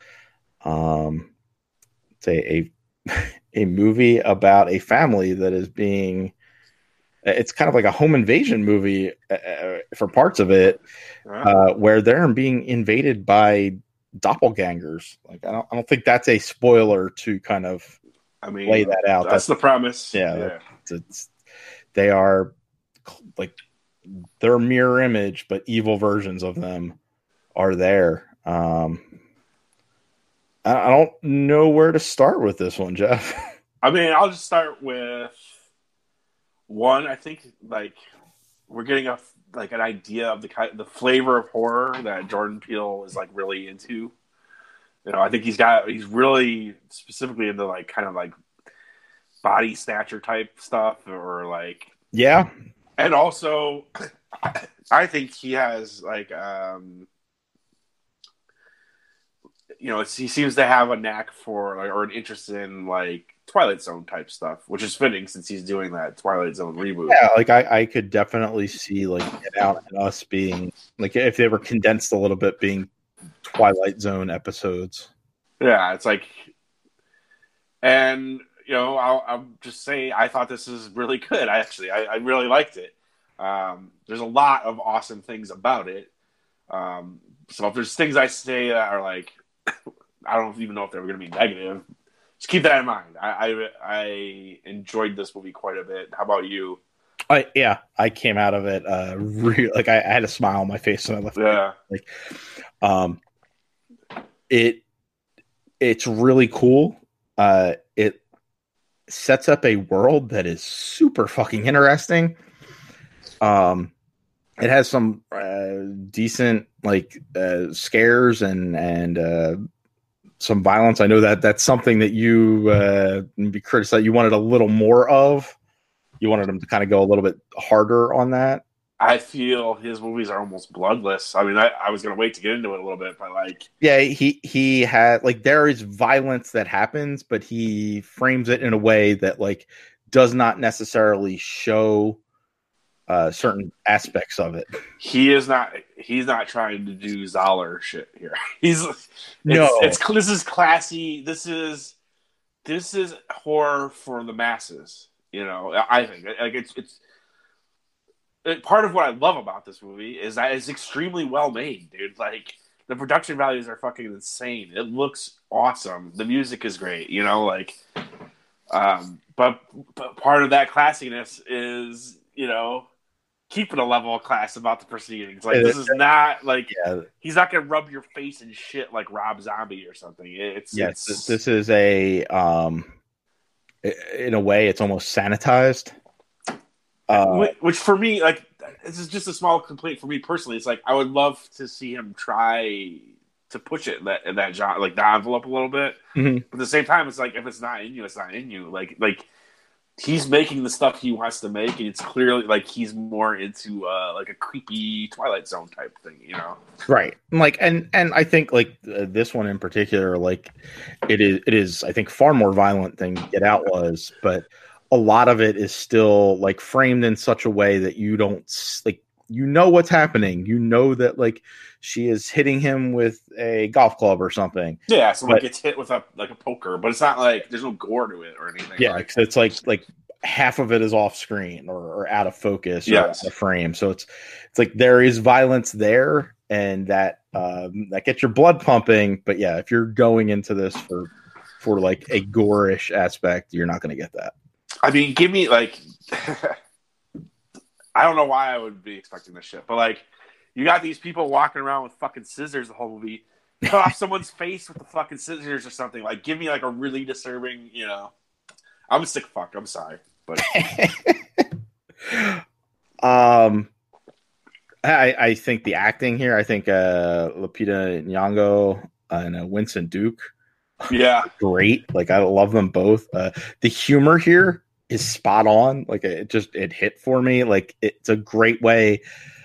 It's a movie about a family that is being. It's kind of like a home invasion movie for parts of it, where they're being invaded by doppelgangers. Like I don't think that's a spoiler to kind of lay that out. That's the premise. Yeah. They are like their mirror image, but evil versions of them are there. I don't know where to start with this one, Jeff. I mean, I'll just start with one. I think like we're getting an idea of the flavor of horror that Jordan Peele is like really into. You know, I think he's really specifically into like kind of like body snatcher type stuff, or like, yeah. And also I think he has like he seems to have a knack for or an interest in like Twilight Zone type stuff, which is fitting since he's doing that Twilight Zone reboot. Yeah, like I could definitely see like Get Out and Us being like, if they were condensed a little bit, being Twilight Zone episodes. Yeah, it's like, and I'll just say I thought this is really good. I really liked it. There's a lot of awesome things about it. So if there's things I say that are like, I don't even know if they were going to be negative, just keep that in mind. I enjoyed this movie quite a bit. How about you? I came out of it like I had a smile on my face when I left. Yeah, it's really cool. It sets up a world that is super fucking interesting. It has some decent like scares and some violence. I know that's something that you be criticized. You wanted a little more of. You wanted him to kind of go a little bit harder on that. I feel his movies are almost bloodless. I mean, I was going to wait to get into it a little bit, but like, yeah, he had like, there is violence that happens, but he frames it in a way that like does not necessarily show certain aspects of it. He's not trying to do Zoller shit here. This is classy. This is horror for the masses. I think like it's part of what I love about this movie is that it's extremely well made, dude. Like the production values are fucking insane. It looks awesome. The music is great. Like, but part of that classiness is keeping a level of class about the proceedings. Like, this is not like he's not gonna rub your face in shit like Rob Zombie or something. This is a in a way it's almost sanitized. Which for me, like, this is just a small complaint for me personally. It's like I would love to see him try to push it in that genre, like the envelope a little bit. Mm-hmm. But at the same time, it's like if it's not in you, it's not in you. Like he's making the stuff he wants to make, and it's clearly like he's more into like a creepy Twilight Zone type thing, Right. Like, and I think like this one in particular, like it is I think far more violent than Get Out was, but a lot of it is still like framed in such a way that you don't like, what's happening. That like she is hitting him with a golf club or something. Yeah. Someone gets hit with a poker, but it's not like there's no gore to it or anything. Yeah. Right? It's like half of it is off screen or out of focus or out of frame. So it's like there is violence there, and that gets your blood pumping. But yeah, if you're going into this for like a gore-ish aspect, you're not going to get that. I mean, give me like, I don't know why I would be expecting this shit, but like, you got these people walking around with fucking scissors the whole movie, cut off someone's face with the fucking scissors or something. Like, give me like a really disturbing, I'm a sick fuck. I'm sorry, but I think the acting here, I think Lupita Nyong'o and Winston Duke, great. Like, I love them both. The humor here is spot on. Like, it hit for me. Like, it's a great way.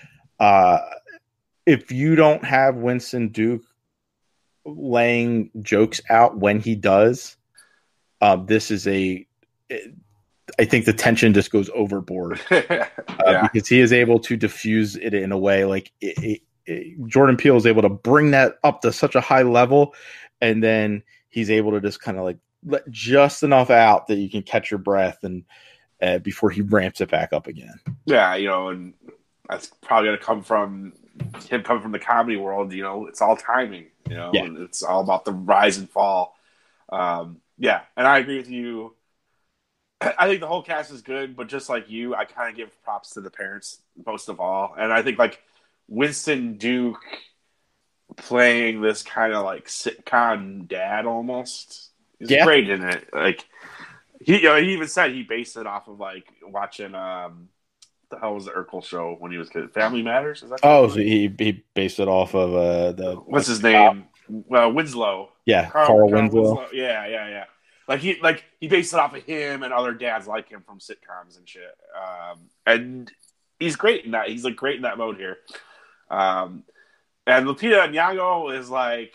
If you don't have Winston Duke laying jokes out when he does, this is I think the tension just goes overboard because he is able to diffuse it in a way like Jordan Peele is able to bring that up to such a high level, and then he's able to just kind of like let just enough out that you can catch your breath and before he ramps it back up again. Yeah, and that's probably going to come from him coming from the comedy world. It's all timing. And it's all about the rise and fall. And I agree with you. I think the whole cast is good, but just like you, I kind of give props to the parents most of all. And I think like Winston Duke playing this kind of like sitcom dad almost is great in it. Like he even said he based it off of like watching the hell was the Urkel show when he was kid? Family Matters. Is that? So he based it off of what's his name? Winslow. Yeah, Carl Winslow. Yeah. Like he based it off of him and other dads like him from sitcoms and shit. And he's great in that. He's like great in that mode here. And Lupita Nyong'o is like,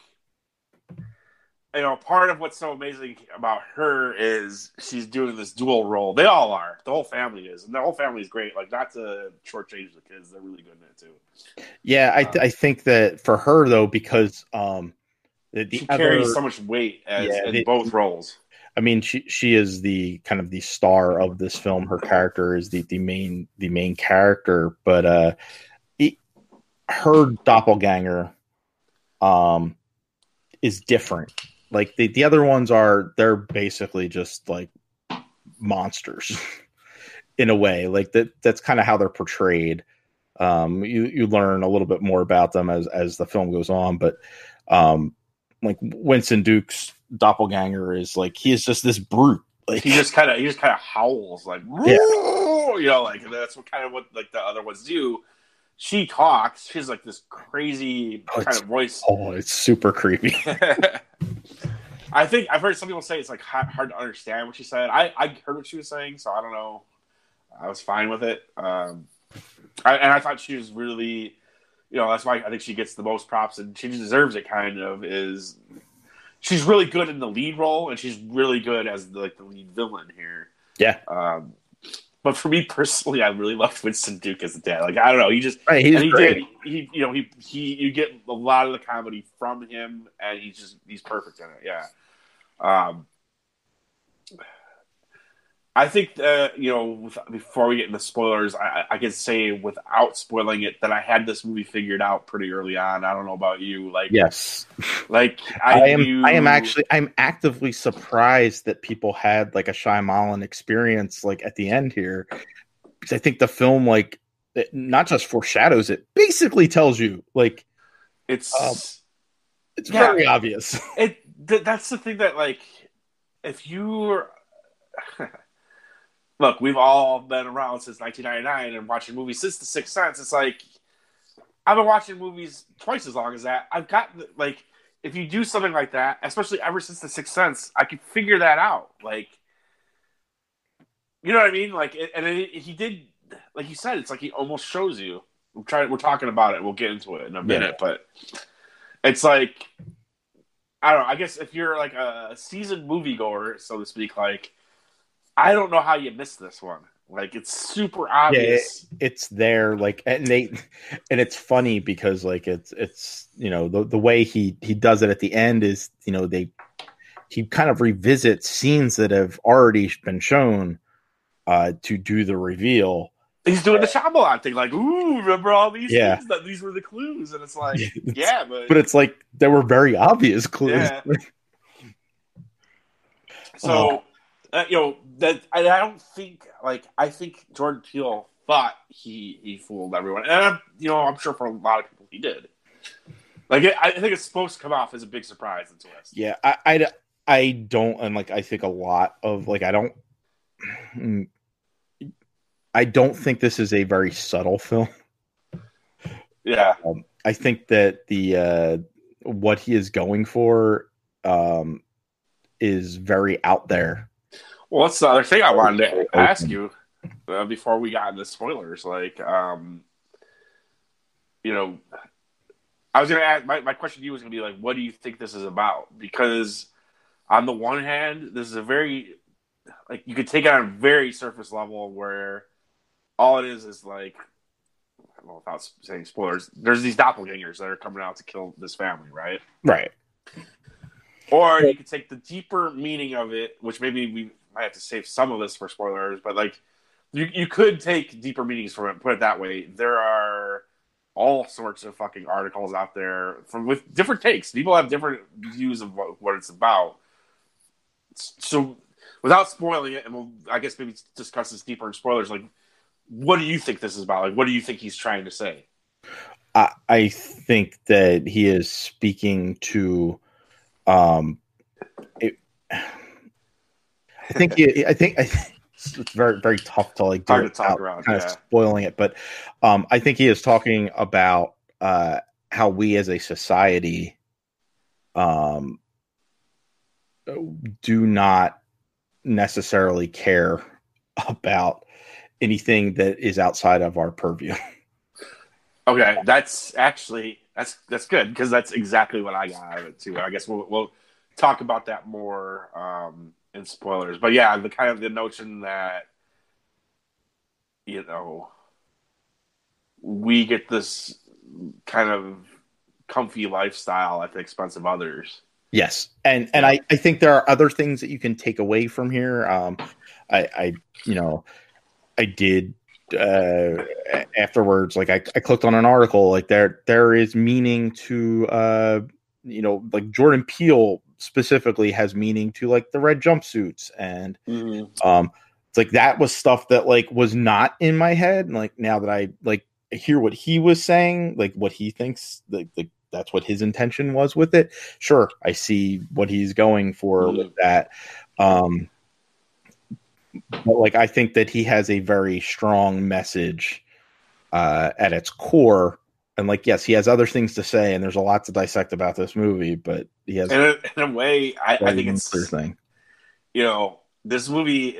part of what's so amazing about her is she's doing this dual role. They all are. The whole family is, and the whole family is great. Like, not to shortchange the kids, they're really good in it too. Yeah, I think that for her though, because she carries so much weight in both roles. I mean, she is the kind of the star of this film. Her character is the main character, but her doppelganger is different. Like the other ones they're basically just like monsters in a way. Like that's kind of how they're portrayed. You learn a little bit more about them as the film goes on, but like Winston Duke's doppelganger is like he is just this brute. Like he just kind of howls like like that's what like the other ones do. She talks. She's like this crazy kind of voice. Oh, it's super creepy. I think I've heard some people say it's like hard to understand what she said. I heard what she was saying, so I don't know. I was fine with it. I thought she was really, that's why I think she gets the most props and she deserves it. Kind of is. She's really good in the lead role, and she's really good as the lead villain here. Yeah. But for me personally, I really loved Winston Duke as a dad. Like, I don't know, he's great. You get a lot of the comedy from him, and he's perfect in it. Yeah. I think before we get into spoilers, I can say without spoiling it that I had this movie figured out pretty early on. I don't know about you, Yes. like I knew. I'm actively surprised that people had like a Shyamalan experience like at the end here, because I think the film like it not just foreshadows it, basically tells you like It's very obvious. That's the thing that like if you look, we've all been around since 1999 and watching movies since The Sixth Sense. It's like I've been watching movies twice as long as that. I've got like if you do something like that, especially ever since The Sixth Sense, I could figure that out. Like, you know what I mean? Like, he did, like you said, it's like he almost shows you. We're talking about it. We'll get into it in a minute, but it's like I don't know. I guess if you're like a seasoned moviegoer, so to speak, like I don't know how you missed this one. Like it's super obvious. Yeah, it's there. Like, and it's funny because like it's the way he does it at the end is he kind of revisits scenes that have already been shown to do the reveal. He's doing the Shyamalan thing, like, ooh, remember all these things? That these were the clues, and it's like, but it's like there were very obvious clues. Yeah. So, that I don't think I think Jordan Peele thought he fooled everyone, and I'm sure for a lot of people he did. Like, I think it's supposed to come off as a big surprise and twist. Yeah, I don't, and like I think a lot of like I don't think this is a very subtle film. Yeah, I think that the what he is going for is very out there. Well, that's the other thing I wanted to ask you before we got into spoilers. Like, I was going to ask, my question to you was going to be like, what do you think this is about? Because on the one hand, this is a very, like, you could take it on a very surface level where all it is like, well, without saying spoilers, there's these doppelgangers that are coming out to kill this family, right? Right. Or you could take the deeper meaning of it, which maybe we might have to save some of this for spoilers, but like you could take deeper meanings from it, put it that way. There are all sorts of fucking articles out there with different takes. People have different views of what it's about. So without spoiling it, and we'll, I guess, maybe discuss this deeper in spoilers, like, what do you think this is about? Like, what do you think he's trying to say? I think that he is speaking to, I think it's very, very tough to like hard to talk around, kind of spoiling it, but I think he is talking about how we as a society do not necessarily care about anything that is outside of our purview. Okay, that's actually that's good because that's exactly what I got out of it too. I guess we'll talk about that more in spoilers. But yeah, the kind of the notion that we get this kind of comfy lifestyle at the expense of others. Yes, and I think there are other things that you can take away from here. I did afterwards, like I clicked on an article, like there is meaning to like Jordan Peele specifically has meaning to like the red jumpsuits, and it's like that was stuff that like was not in my head, and like now that I like hear what he was saying, like what he thinks, like that's what his intention was with it. Sure, I see what he's going for with that. But like I think that he has a very strong message at its core, and like yes, he has other things to say, and there's a lot to dissect about this movie. But he has, in a way, I think it's clear thing. This movie,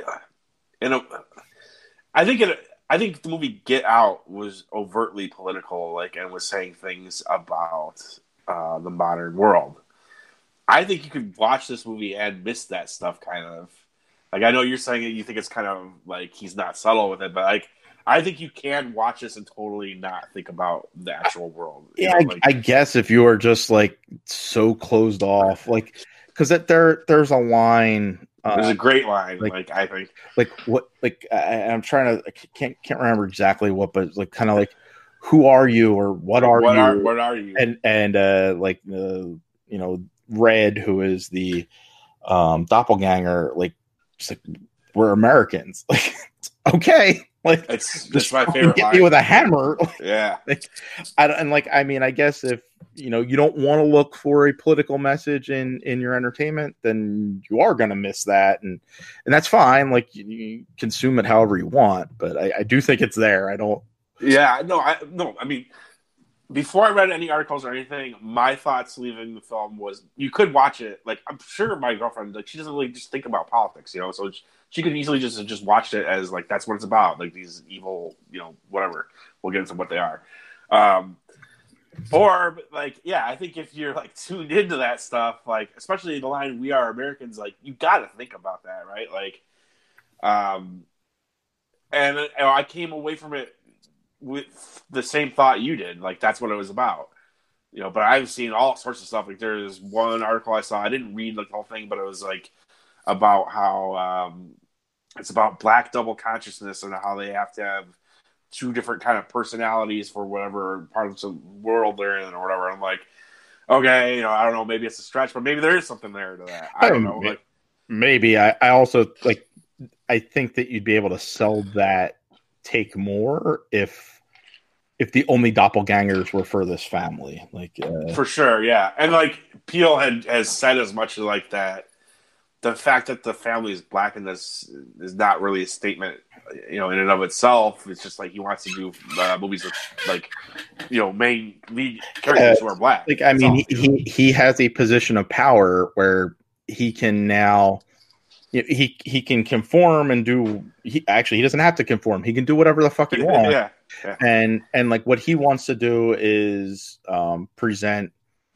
I think the movie Get Out was overtly political, like, and was saying things about the modern world. I think you could watch this movie and miss that stuff, kind of. Like, I know you're saying that you think it's kind of like he's not subtle with it, but like I think you can watch this and totally not think about the actual world. Yeah, I guess if you are just like so closed off, like because there's a line It was a great line. Like, I think what I'm trying to can't remember exactly what, but like kind of like who are you or what are you? What are you? And like Red, who is the doppelganger, like just like we're Americans. Like okay, like it's my favorite. Get me with a hammer. Yeah. I mean, I guess if you don't want to look for a political message in your entertainment, then you are going to miss that, and that's fine. Like you consume it however you want, but I do think it's there. I don't. Yeah, no. I mean, before I read any articles or anything, my thoughts leaving the film was you could watch it. Like I'm sure my girlfriend, like she doesn't really just think about politics, so she could easily just watch it as like that's what it's about, like these evil, whatever. We'll get into what they are. Or like, yeah, I think if you're like tuned into that stuff, like especially the line "We are Americans," like you got to think about that, right? Like, and I came away from it with the same thought you did. Like that's what it was about, But I've seen all sorts of stuff. Like there's one article I saw. I didn't read like the whole thing, but it was like about how it's about black double consciousness and how they have to have two different kind of personalities for whatever part of the world they're in or whatever. I'm like, okay, I don't know, maybe it's a stretch, but maybe there is something there to that. I don't know. Like maybe I also like I think that you'd be able to sell that take more if the only doppelgangers were for this family. Like for sure, yeah. And like Peele has said as much like that. The fact that the family is black in this is not really a statement, in and of itself. It's just like he wants to do movies with like, main lead characters who are black. Like I mean, he has a position of power where he can now, he can conform and do. He doesn't have to conform. He can do whatever the fuck he wants. Yeah. And like what he wants to do is present,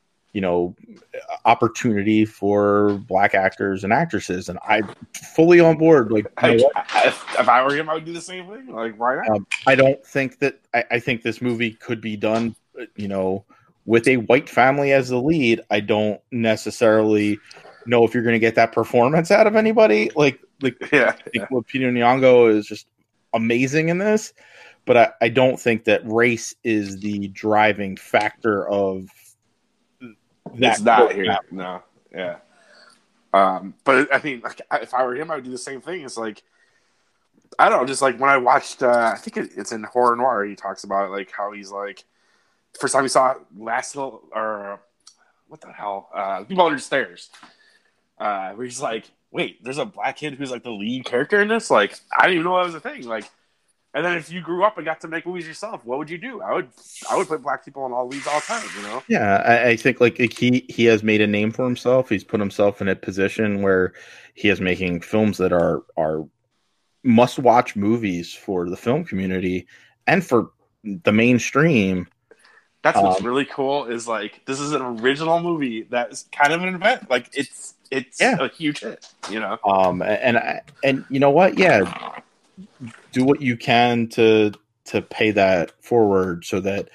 opportunity for black actors and actresses, and I'm fully on board. Like, if I were him, I would do the same thing. Like, why not? I don't think that. I think this movie could be done, with a white family as the lead. I don't necessarily know if you're going to get that performance out of anybody. Like Lupita Nyong'o is just amazing in this, but I don't think that race is the driving factor of. That's not here. No. Yeah. But I mean, like, if I were him, I would do the same thing. It's like, I don't know, just like when I watched, I think it's in Horror Noir, he talks about it, like how he's like, first time he saw or what the hell, People Under the Stairs, where he's like, wait, there's a black kid who's like the lead character in this? Like, I didn't even know that was a thing. Like, and then if you grew up and got to make movies yourself, what would you do? I would put black people in all leads all the time, Yeah, I think like he has made a name for himself. He's put himself in a position where he is making films that are must-watch movies for the film community and for the mainstream. That's what's really cool is like this is an original movie that's kind of an event. Like it's a huge hit, And you know what? Yeah. Do what you can to pay that forward so that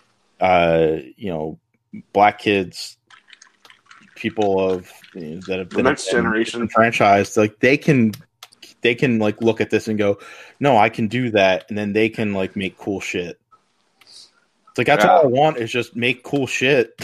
black kids, people of that have been the next generation franchised, like they can like look at this and go, no, I can do that, and then they can like make cool shit. It's like that's all I want is just make cool shit.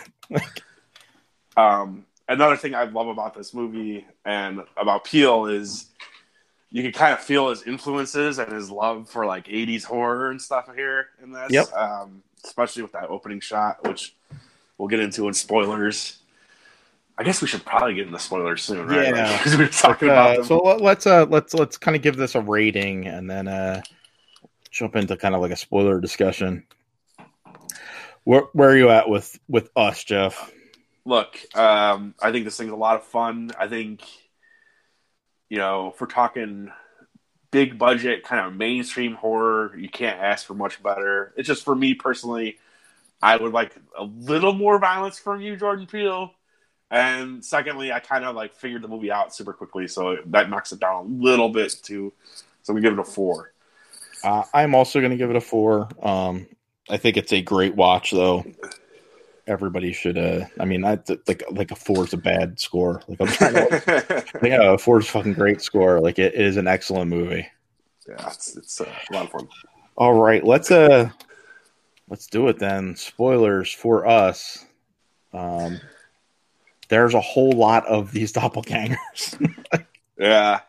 Another thing I love about this movie and about Peele is you can kind of feel his influences and his love for like 80s horror and stuff here in this. Yep. Especially with that opening shot, which we'll get into in spoilers. I guess we should probably get into spoilers soon, right? Yeah. Because we were talking about them. So let's kind of give this a rating and then jump into kind of like a spoiler discussion. Where are you at with us, Jeff? Look, I think this thing's a lot of fun. I think, if we're talking big budget, kind of mainstream horror, you can't ask for much better. It's just for me personally, I would like a little more violence from you, Jordan Peele. And secondly, I kind of like figured the movie out super quickly, so that knocks it down a little bit too. So we give it a 4. I'm also going to give it a 4. I think it's a great watch, though. everybody should. I mean, like a 4 is a bad score. Like I'm trying to. Yeah, a 4 is a fucking great score. Like it is an excellent movie. Yeah, it's a lot of fun. All right, let's do it then. Spoilers for us. There's a whole lot of these doppelgangers. Yeah.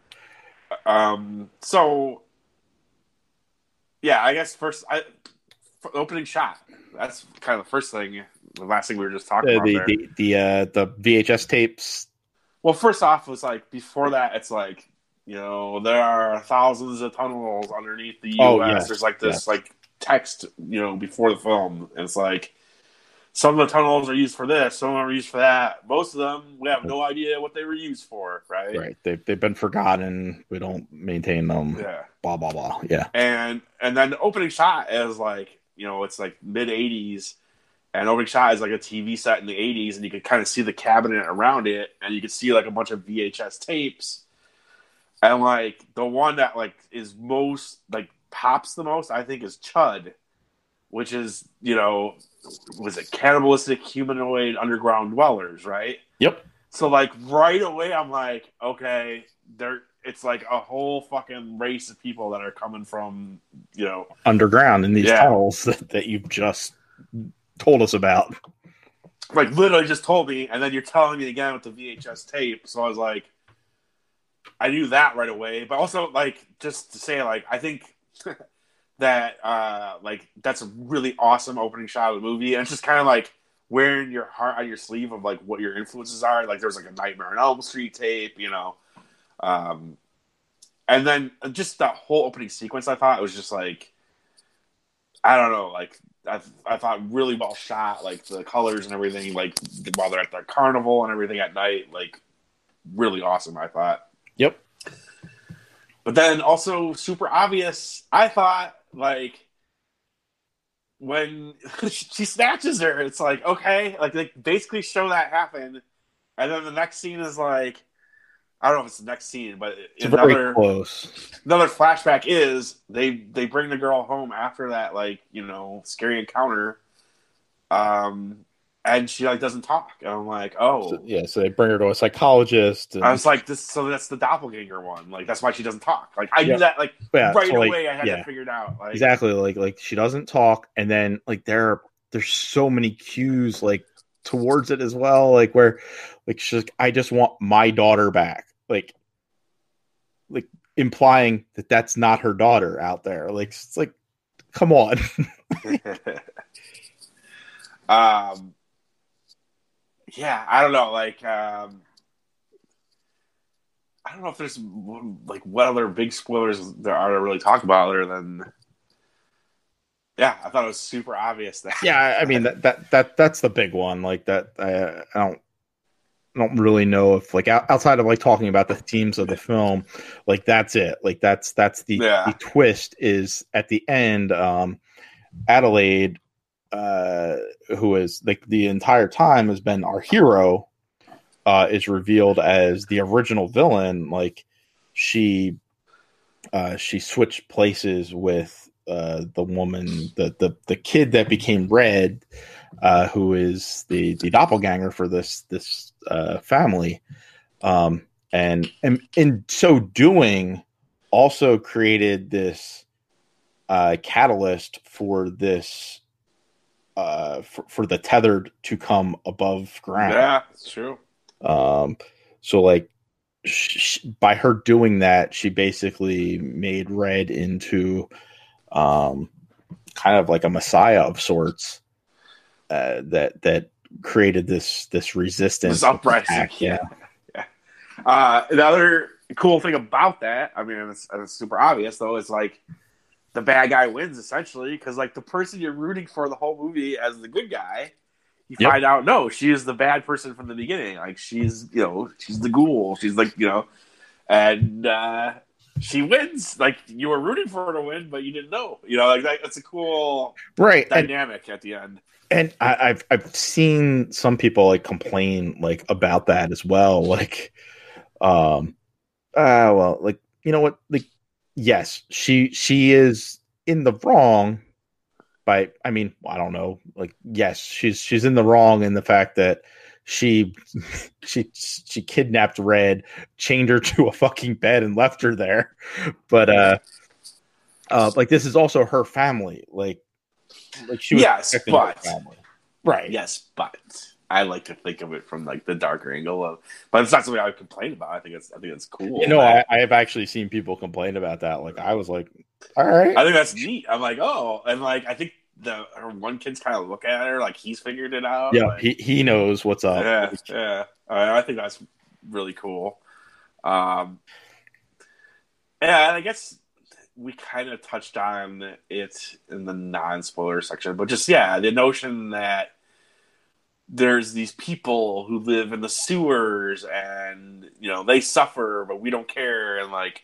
So, yeah, I guess opening shot. That's kind of the first thing. The last thing we were just talking about there. The VHS tapes. Well, first off, it was like before that. It's like there are thousands of tunnels underneath the U.S. Oh, yes, There's like this like text before the film. And it's like some of the tunnels are used for this, some of them are used for that. Most of them we have no idea what they were used for. Right. They've been forgotten. We don't maintain them. Yeah. Blah blah blah. Yeah. And then the opening shot is like it's like mid 80s. And opening shot is like a TV set in the 80s, and you can kind of see the cabinet around it, and you can see like a bunch of VHS tapes. And like the one that like is most like pops the most, I think, is Chud, which is was it cannibalistic humanoid underground dwellers, right? Yep. So like right away, I'm like, okay, it's like a whole fucking race of people that are coming from underground in these tunnels that you've just told us about. Like literally just told me, and then you're telling me again with the VHS tape. So I was like, I knew that right away, but also like just to say like I think that like that's a really awesome opening shot of the movie, and it's just kind of like wearing your heart on your sleeve of like what your influences are. Like there's like a Nightmare on Elm Street tape, and then just that whole opening sequence. I thought it was just like I don't know, like. I thought really well shot, like the colors and everything, like while they're at the carnival and everything at night, like really awesome, I thought. Yep. But then also super obvious, I thought, like when she snatches her, it's like, okay, like they basically show that happen. And then the next scene is like, I don't know if it's the next scene, but it's very close. Another flashback is they bring the girl home after that, like, scary encounter. And she like doesn't talk. And I'm like, oh. So they bring her to a psychologist. I was like, so that's the doppelganger one. Like, that's why she doesn't talk. Like, I knew that, like, right away I had to figure it out. Like, exactly. Like she doesn't talk. And then, like, there's so many cues, like, towards it as well. Like, where, like, she's like, I just want my daughter back. Like implying that that's not her daughter out there. Like, it's like, come on. Yeah, I don't know. Like, I don't know if there's like what other big spoilers there are to really talk about other than. Yeah, I thought it was super obvious that. Yeah, I mean that's the big one. Like that, I don't really know if like outside of like talking about the themes of the film, like that's it. Like that's the twist is at the end. Adelaide, who is like the entire time has been our hero, is revealed as the original villain. Like she switched places with the woman, the kid that became Red, who is the doppelganger for this family, and in so doing, also created this catalyst for this for the tethered to come above ground. Yeah, it's true. So like by her doing that, she basically made Red into kind of like a messiah of sorts. That created this resistance, this uprising. Yeah. The other cool thing about that, I mean, it's super obvious though, is like the bad guy wins essentially because like the person you're rooting for the whole movie as the good guy, you find out no, she is the bad person from the beginning. Like she's she's the ghoul. She's like and she wins. Like you were rooting for her to win, but you didn't know. Like that's a cool dynamic at the end. And I've seen some people like complain like about that as well. Like, well, like you know what? Like, yes, she is in the wrong, I mean, I don't know. Like, yes, she's in the wrong in the fact that she kidnapped Red, chained her to a fucking bed, and left her there. But like, this is also her family. Like she was protecting her family. Right. Yes, but I like to think of it from like the darker angle of, but it's not something I would complain about. I think it's cool. You know, I have actually seen people complain about that. Like, I was like, all right. I think that's neat. I'm like, oh, and like I think her one kid's kind of look at her like he's figured it out. Yeah, like, he knows what's up. Yeah. I think that's really cool. Yeah, and I guess we kind of touched on it in the non-spoiler section, but just the notion that there's these people who live in the sewers and they suffer, but we don't care, and like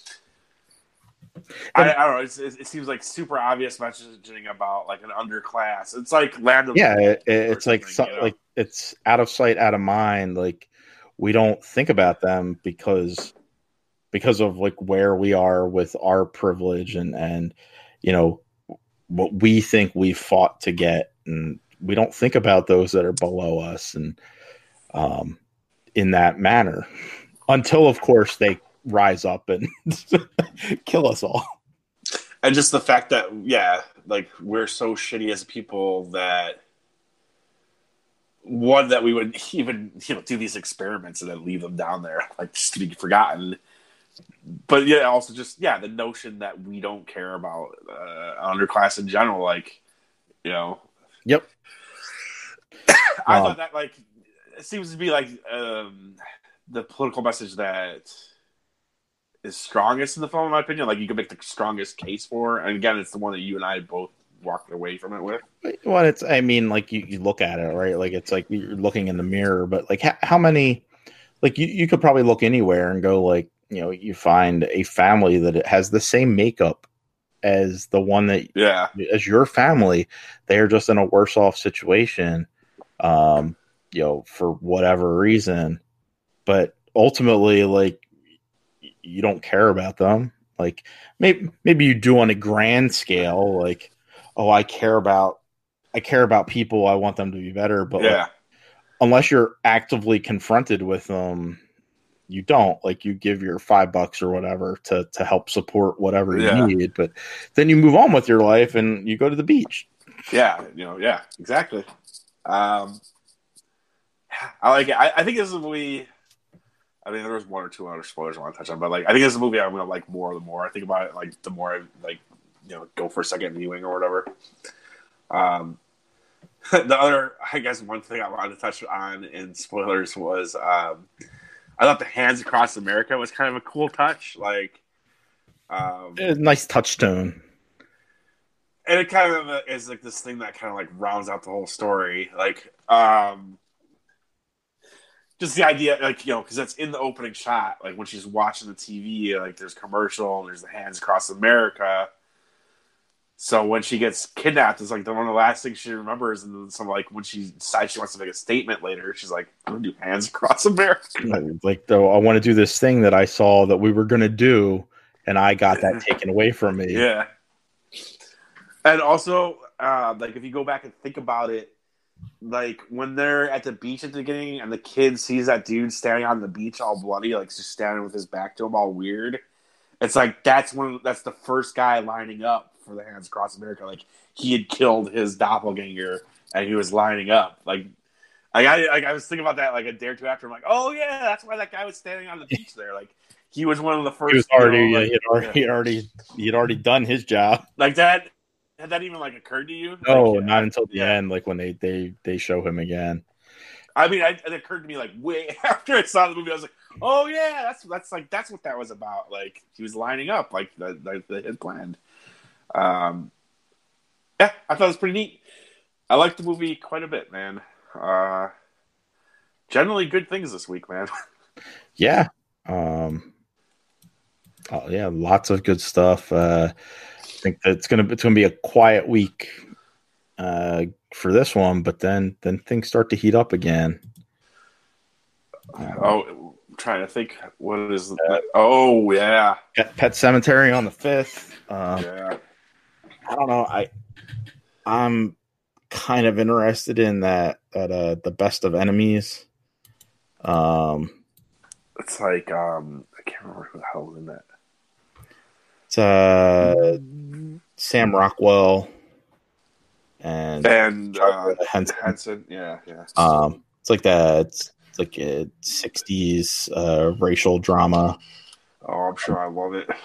I don't know. It seems like super obvious messaging about like an underclass. It's like Land of it's like like it's out of sight, out of mind. Like, we don't think about them because of like where we are with our privilege and what we think we fought to get, and we don't think about those that are below us and in that manner until, of course, they rise up and kill us all. And just the fact that like we're so shitty as people that we would even do these experiments and then leave them down there like just to be forgotten. But also just the notion that we don't care about underclass in general, like Yep. I thought that like it seems to be like the political message that is strongest in the film, in my opinion. Like you could make the strongest case for, and again, it's the one that you and I both walked away from it with. Well, I mean, like you look at it, right? Like it's like you're looking in the mirror, but like how many, like you could probably look anywhere and go like, you find a family that has the same makeup as the one that as your family. They're just in a worse off situation, for whatever reason, but ultimately, like, you don't care about them. Like maybe you do on a grand scale, like, oh, I care about people. I want them to be better. But like, unless you're actively confronted with them, you don't. Like, you give your $5 or whatever to help support whatever you need. But then you move on with your life and you go to the beach. Yeah. Exactly. I like it. I think this is a movie. I mean, there was one or two other spoilers I want to touch on, but like, I think this is a movie I'm gonna like more the more I think about it. Like, the more I like, go for a second viewing or whatever. The other, I guess, one thing I wanted to touch on in spoilers was, I thought the hands across America was kind of a cool touch. Like, nice touchstone, and it kind of is like this thing that kind of like rounds out the whole story. Like, just the idea, like, because that's in the opening shot, like when she's watching the TV, like there's commercial and there's the hands across America. So when she gets kidnapped, it's like one of the last things she remembers. And then some, like, when she decides she wants to make a statement later, she's like, I'm going to do hands across America. Like, though, I want to do this thing that I saw that we were going to do, and I got that taken away from me. Yeah. And also, like, if you go back and think about it, like, when they're at the beach at the beginning and the kid sees that dude standing on the beach all bloody, like, just standing with his back to him all weird, it's like that's the first guy lining up for the hands across America. Like, he had killed his doppelganger and he was lining up. Like I was thinking about that like a day or two after. I'm like, oh yeah, that's why that guy was standing on the beach there. Like, he was one of the first. He was already he had already done his job. Like that. Had that even like occurred to you? No, like, not until the end. Like when they show him again. I mean, it occurred to me like way after I saw the movie. I was like, "Oh yeah, that's what that was about." Like, he was lining up like they had planned. Yeah, I thought it was pretty neat. I liked the movie quite a bit, man. Generally, good things this week, man. Yeah, yeah, lots of good stuff. I think that it's gonna be a quiet week for this one, but then things start to heat up again. I'm trying to think. What is the? Oh yeah, Pet Sematary on the 5th. Yeah, I don't know. I'm kind of interested in that the Best of Enemies. It's like I can't remember who the hell was in that. It's Sam Rockwell and Henson. Yeah. It's like it's like a 60s racial drama. Oh, I'm sure I love it.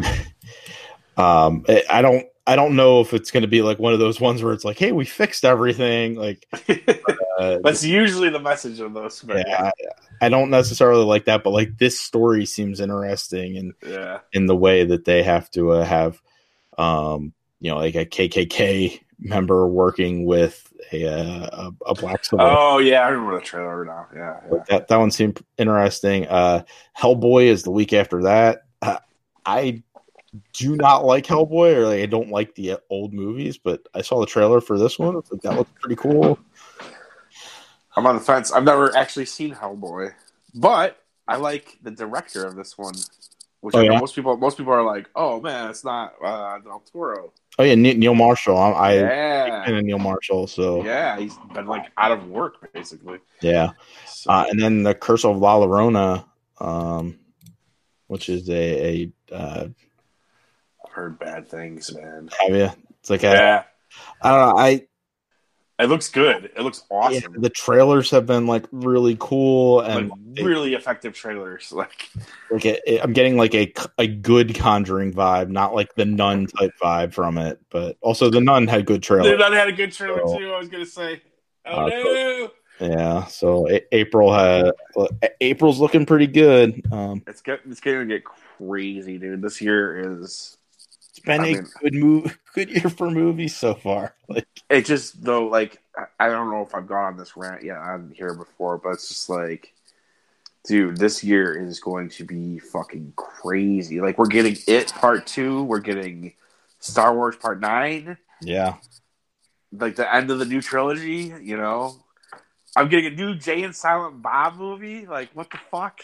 I don't know if it's going to be like one of those ones where it's like, hey, we fixed everything. Like that's usually the message of those. Yeah, I don't necessarily like that, but like this story seems interesting, and in the way that they have to have, like a KKK member working with a black civil. Oh yeah, I remember the trailer now. Yeah. That one seemed interesting. Hellboy is the week after that. I do not like Hellboy, or I don't like the old movies, but I saw the trailer for this one. Like, that looks pretty cool. I'm on the fence. I've never actually seen Hellboy, but I like the director of this one, which I know most people are like, "Oh man, it's not Del Toro." Oh yeah, Neil Marshall. I'm Neil Marshall. So yeah, he's been like out of work basically. Yeah, so. And then The Curse of La Llorona, which is I've heard bad things, man. Have you? It's like I don't know. It looks good. It looks awesome. Yeah, the trailers have been like really cool and really effective trailers. I'm getting like a good Conjuring vibe, not like the Nun type vibe from it. But also the Nun had good trailers. The Nun had a good trailer too. I was gonna say. Oh no. Yeah, so April's looking pretty good. It's gonna get crazy, dude. This year is. It's been good year for movies so far. Like it just though, like I don't know if I've gone on this rant yet on here before, but it's just like, dude, this year is going to be fucking crazy. Like we're getting It Part 2, we're getting Star Wars Part 9. Yeah, like the end of the new trilogy. You know, I'm getting a new Jay and Silent Bob movie. Like what the fuck?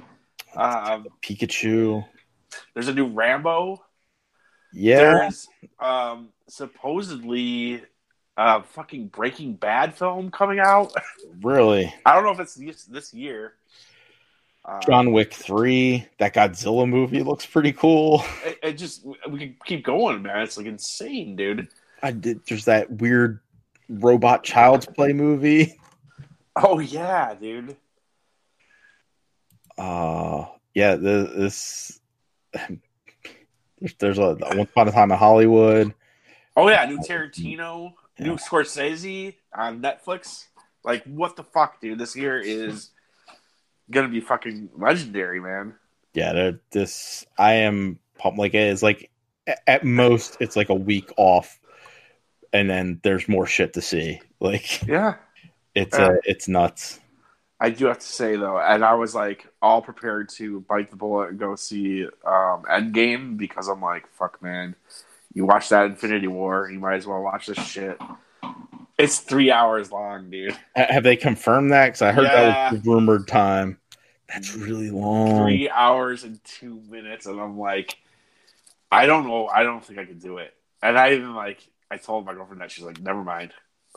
Pikachu. There's a new Rambo. Yeah. There's supposedly a fucking Breaking Bad film coming out. Really? I don't know if it's this year. John Wick 3. That Godzilla movie looks pretty cool. It just we can keep going, man. It's like insane, dude. There's that weird robot Child's Play movie. Oh yeah, dude. Yeah. This. There's a Once Upon a Time in Hollywood. Oh yeah, new Tarantino, new Scorsese on Netflix. Like what the fuck, dude? This year is gonna be fucking legendary, man. Yeah, I am pumped. Like it is like at most it's like a week off, and then there's more shit to see. Like it's nuts. I do have to say though, and I was like all prepared to bite the bullet and go see Endgame because I'm like, fuck, man, you watch that Infinity War, you might as well watch this shit. It's 3 hours long, dude. Have they confirmed that? Because I heard that was the rumored time. That's really long. 3 hours and 2 minutes, and I'm like, I don't know. I don't think I could do it. And I even I told my girlfriend that. She's like, never mind.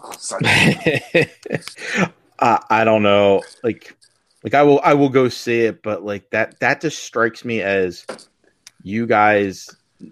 I don't know. Like I will go see it, but like that just strikes me as you guys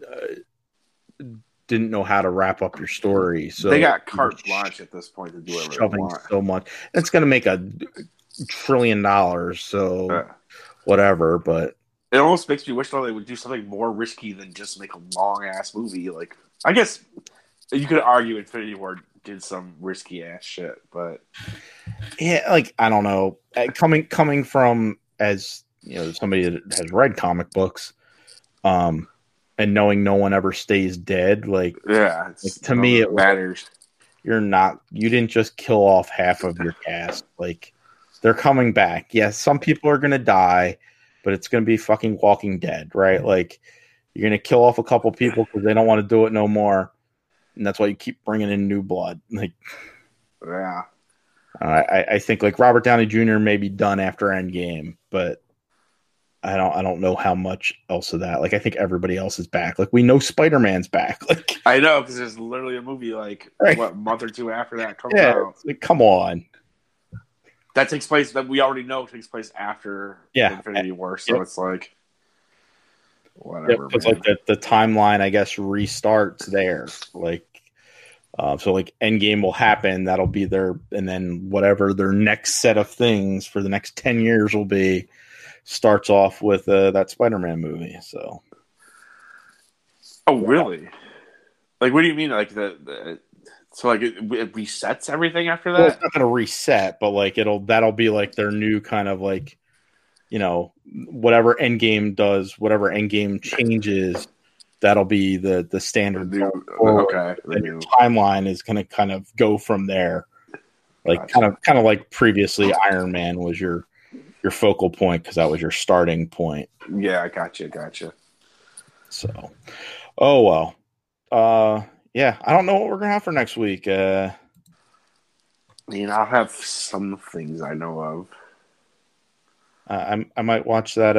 didn't know how to wrap up your story. So they got carte blanche at this point to do whatever they want. So much. It's going to make $1 trillion. So whatever, but it almost makes me wish though they would do something more risky than just make a long ass movie. Like I guess you could argue Infinity War did some risky ass shit, but yeah, like I don't know. Coming from as somebody that has read comic books, and knowing no one ever stays dead, to me it matters. You didn't just kill off half of your cast. Like they're coming back. Yes, some people are gonna die, but it's gonna be fucking Walking Dead, right? Like you're gonna kill off a couple people because they don't want to do it no more. And that's why you keep bringing in new blood. Like, yeah, I think like Robert Downey Jr. may be done after Endgame, but I don't know how much else of that. Like I think everybody else is back. Like we know Spider-Man's back. Like I know because there's literally a movie like right. what, a month or two after that comes Yeah, out. like, come on. That takes place that we already know takes place after Infinity War, so it's like whatever. It's like the timeline, I guess, restarts there. Like, so like Endgame will happen. That'll be their, and then whatever their next set of things for the next 10 years will be, starts off with that Spider-Man movie. So, oh really? Like, what do you mean? Like so like it resets everything after that? Well, it's not going to reset, but like that'll be like their new kind of like, you know, whatever Endgame does, whatever Endgame changes, that'll be the standard. The new timeline is going to kind of go from there. Like kind of like previously Iron Man was your focal point because that was your starting point. Yeah, I gotcha. So, oh well. Yeah, I don't know what we're gonna have for next week. I mean, I'll have some things I know of. I might watch that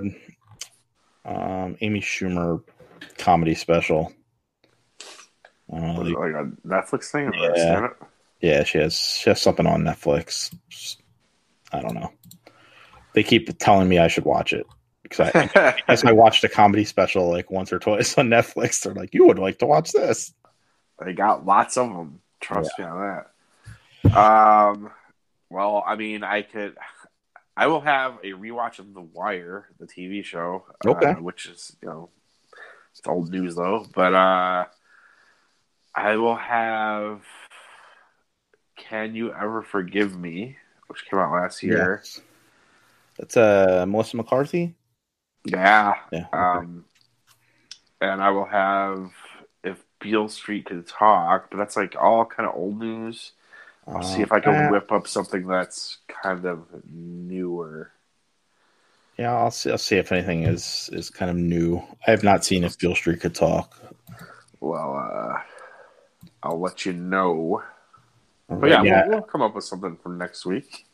Amy Schumer comedy special. Like a Netflix thing? Yeah, she has something on Netflix. I don't know. They keep telling me I should watch it because I guess I watched a comedy special like once or twice on Netflix. They're like, you would like to watch this. They got lots of them. Trust me on that. Well, I mean, I will have a rewatch of The Wire, the TV show. Okay. Which is, it's old news though. But I will have Can You Ever Forgive Me, which came out last year. Yes. That's Melissa McCarthy. Yeah. Okay. And I will have If Beale Street Could Talk, but that's like all kind of old news. I'll see if I can whip up something that's kind of newer. Yeah, I'll see if anything is kind of new. I have not seen If Beale Street Could Talk. Well, I'll let you know. But yeah, we'll come up with something for next week.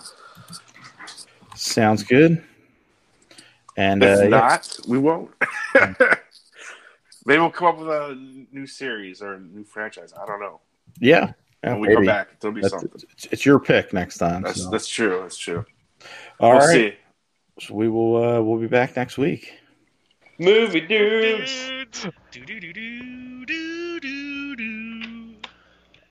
Sounds good. And if not, we won't. Maybe we'll come up with a new series or a new franchise. I don't know. Yeah. When we come back, there'll be something. It's your pick next time. That's true. That's true. We'll see. So we will. We'll be back next week. Movie dudes. Do do do do do.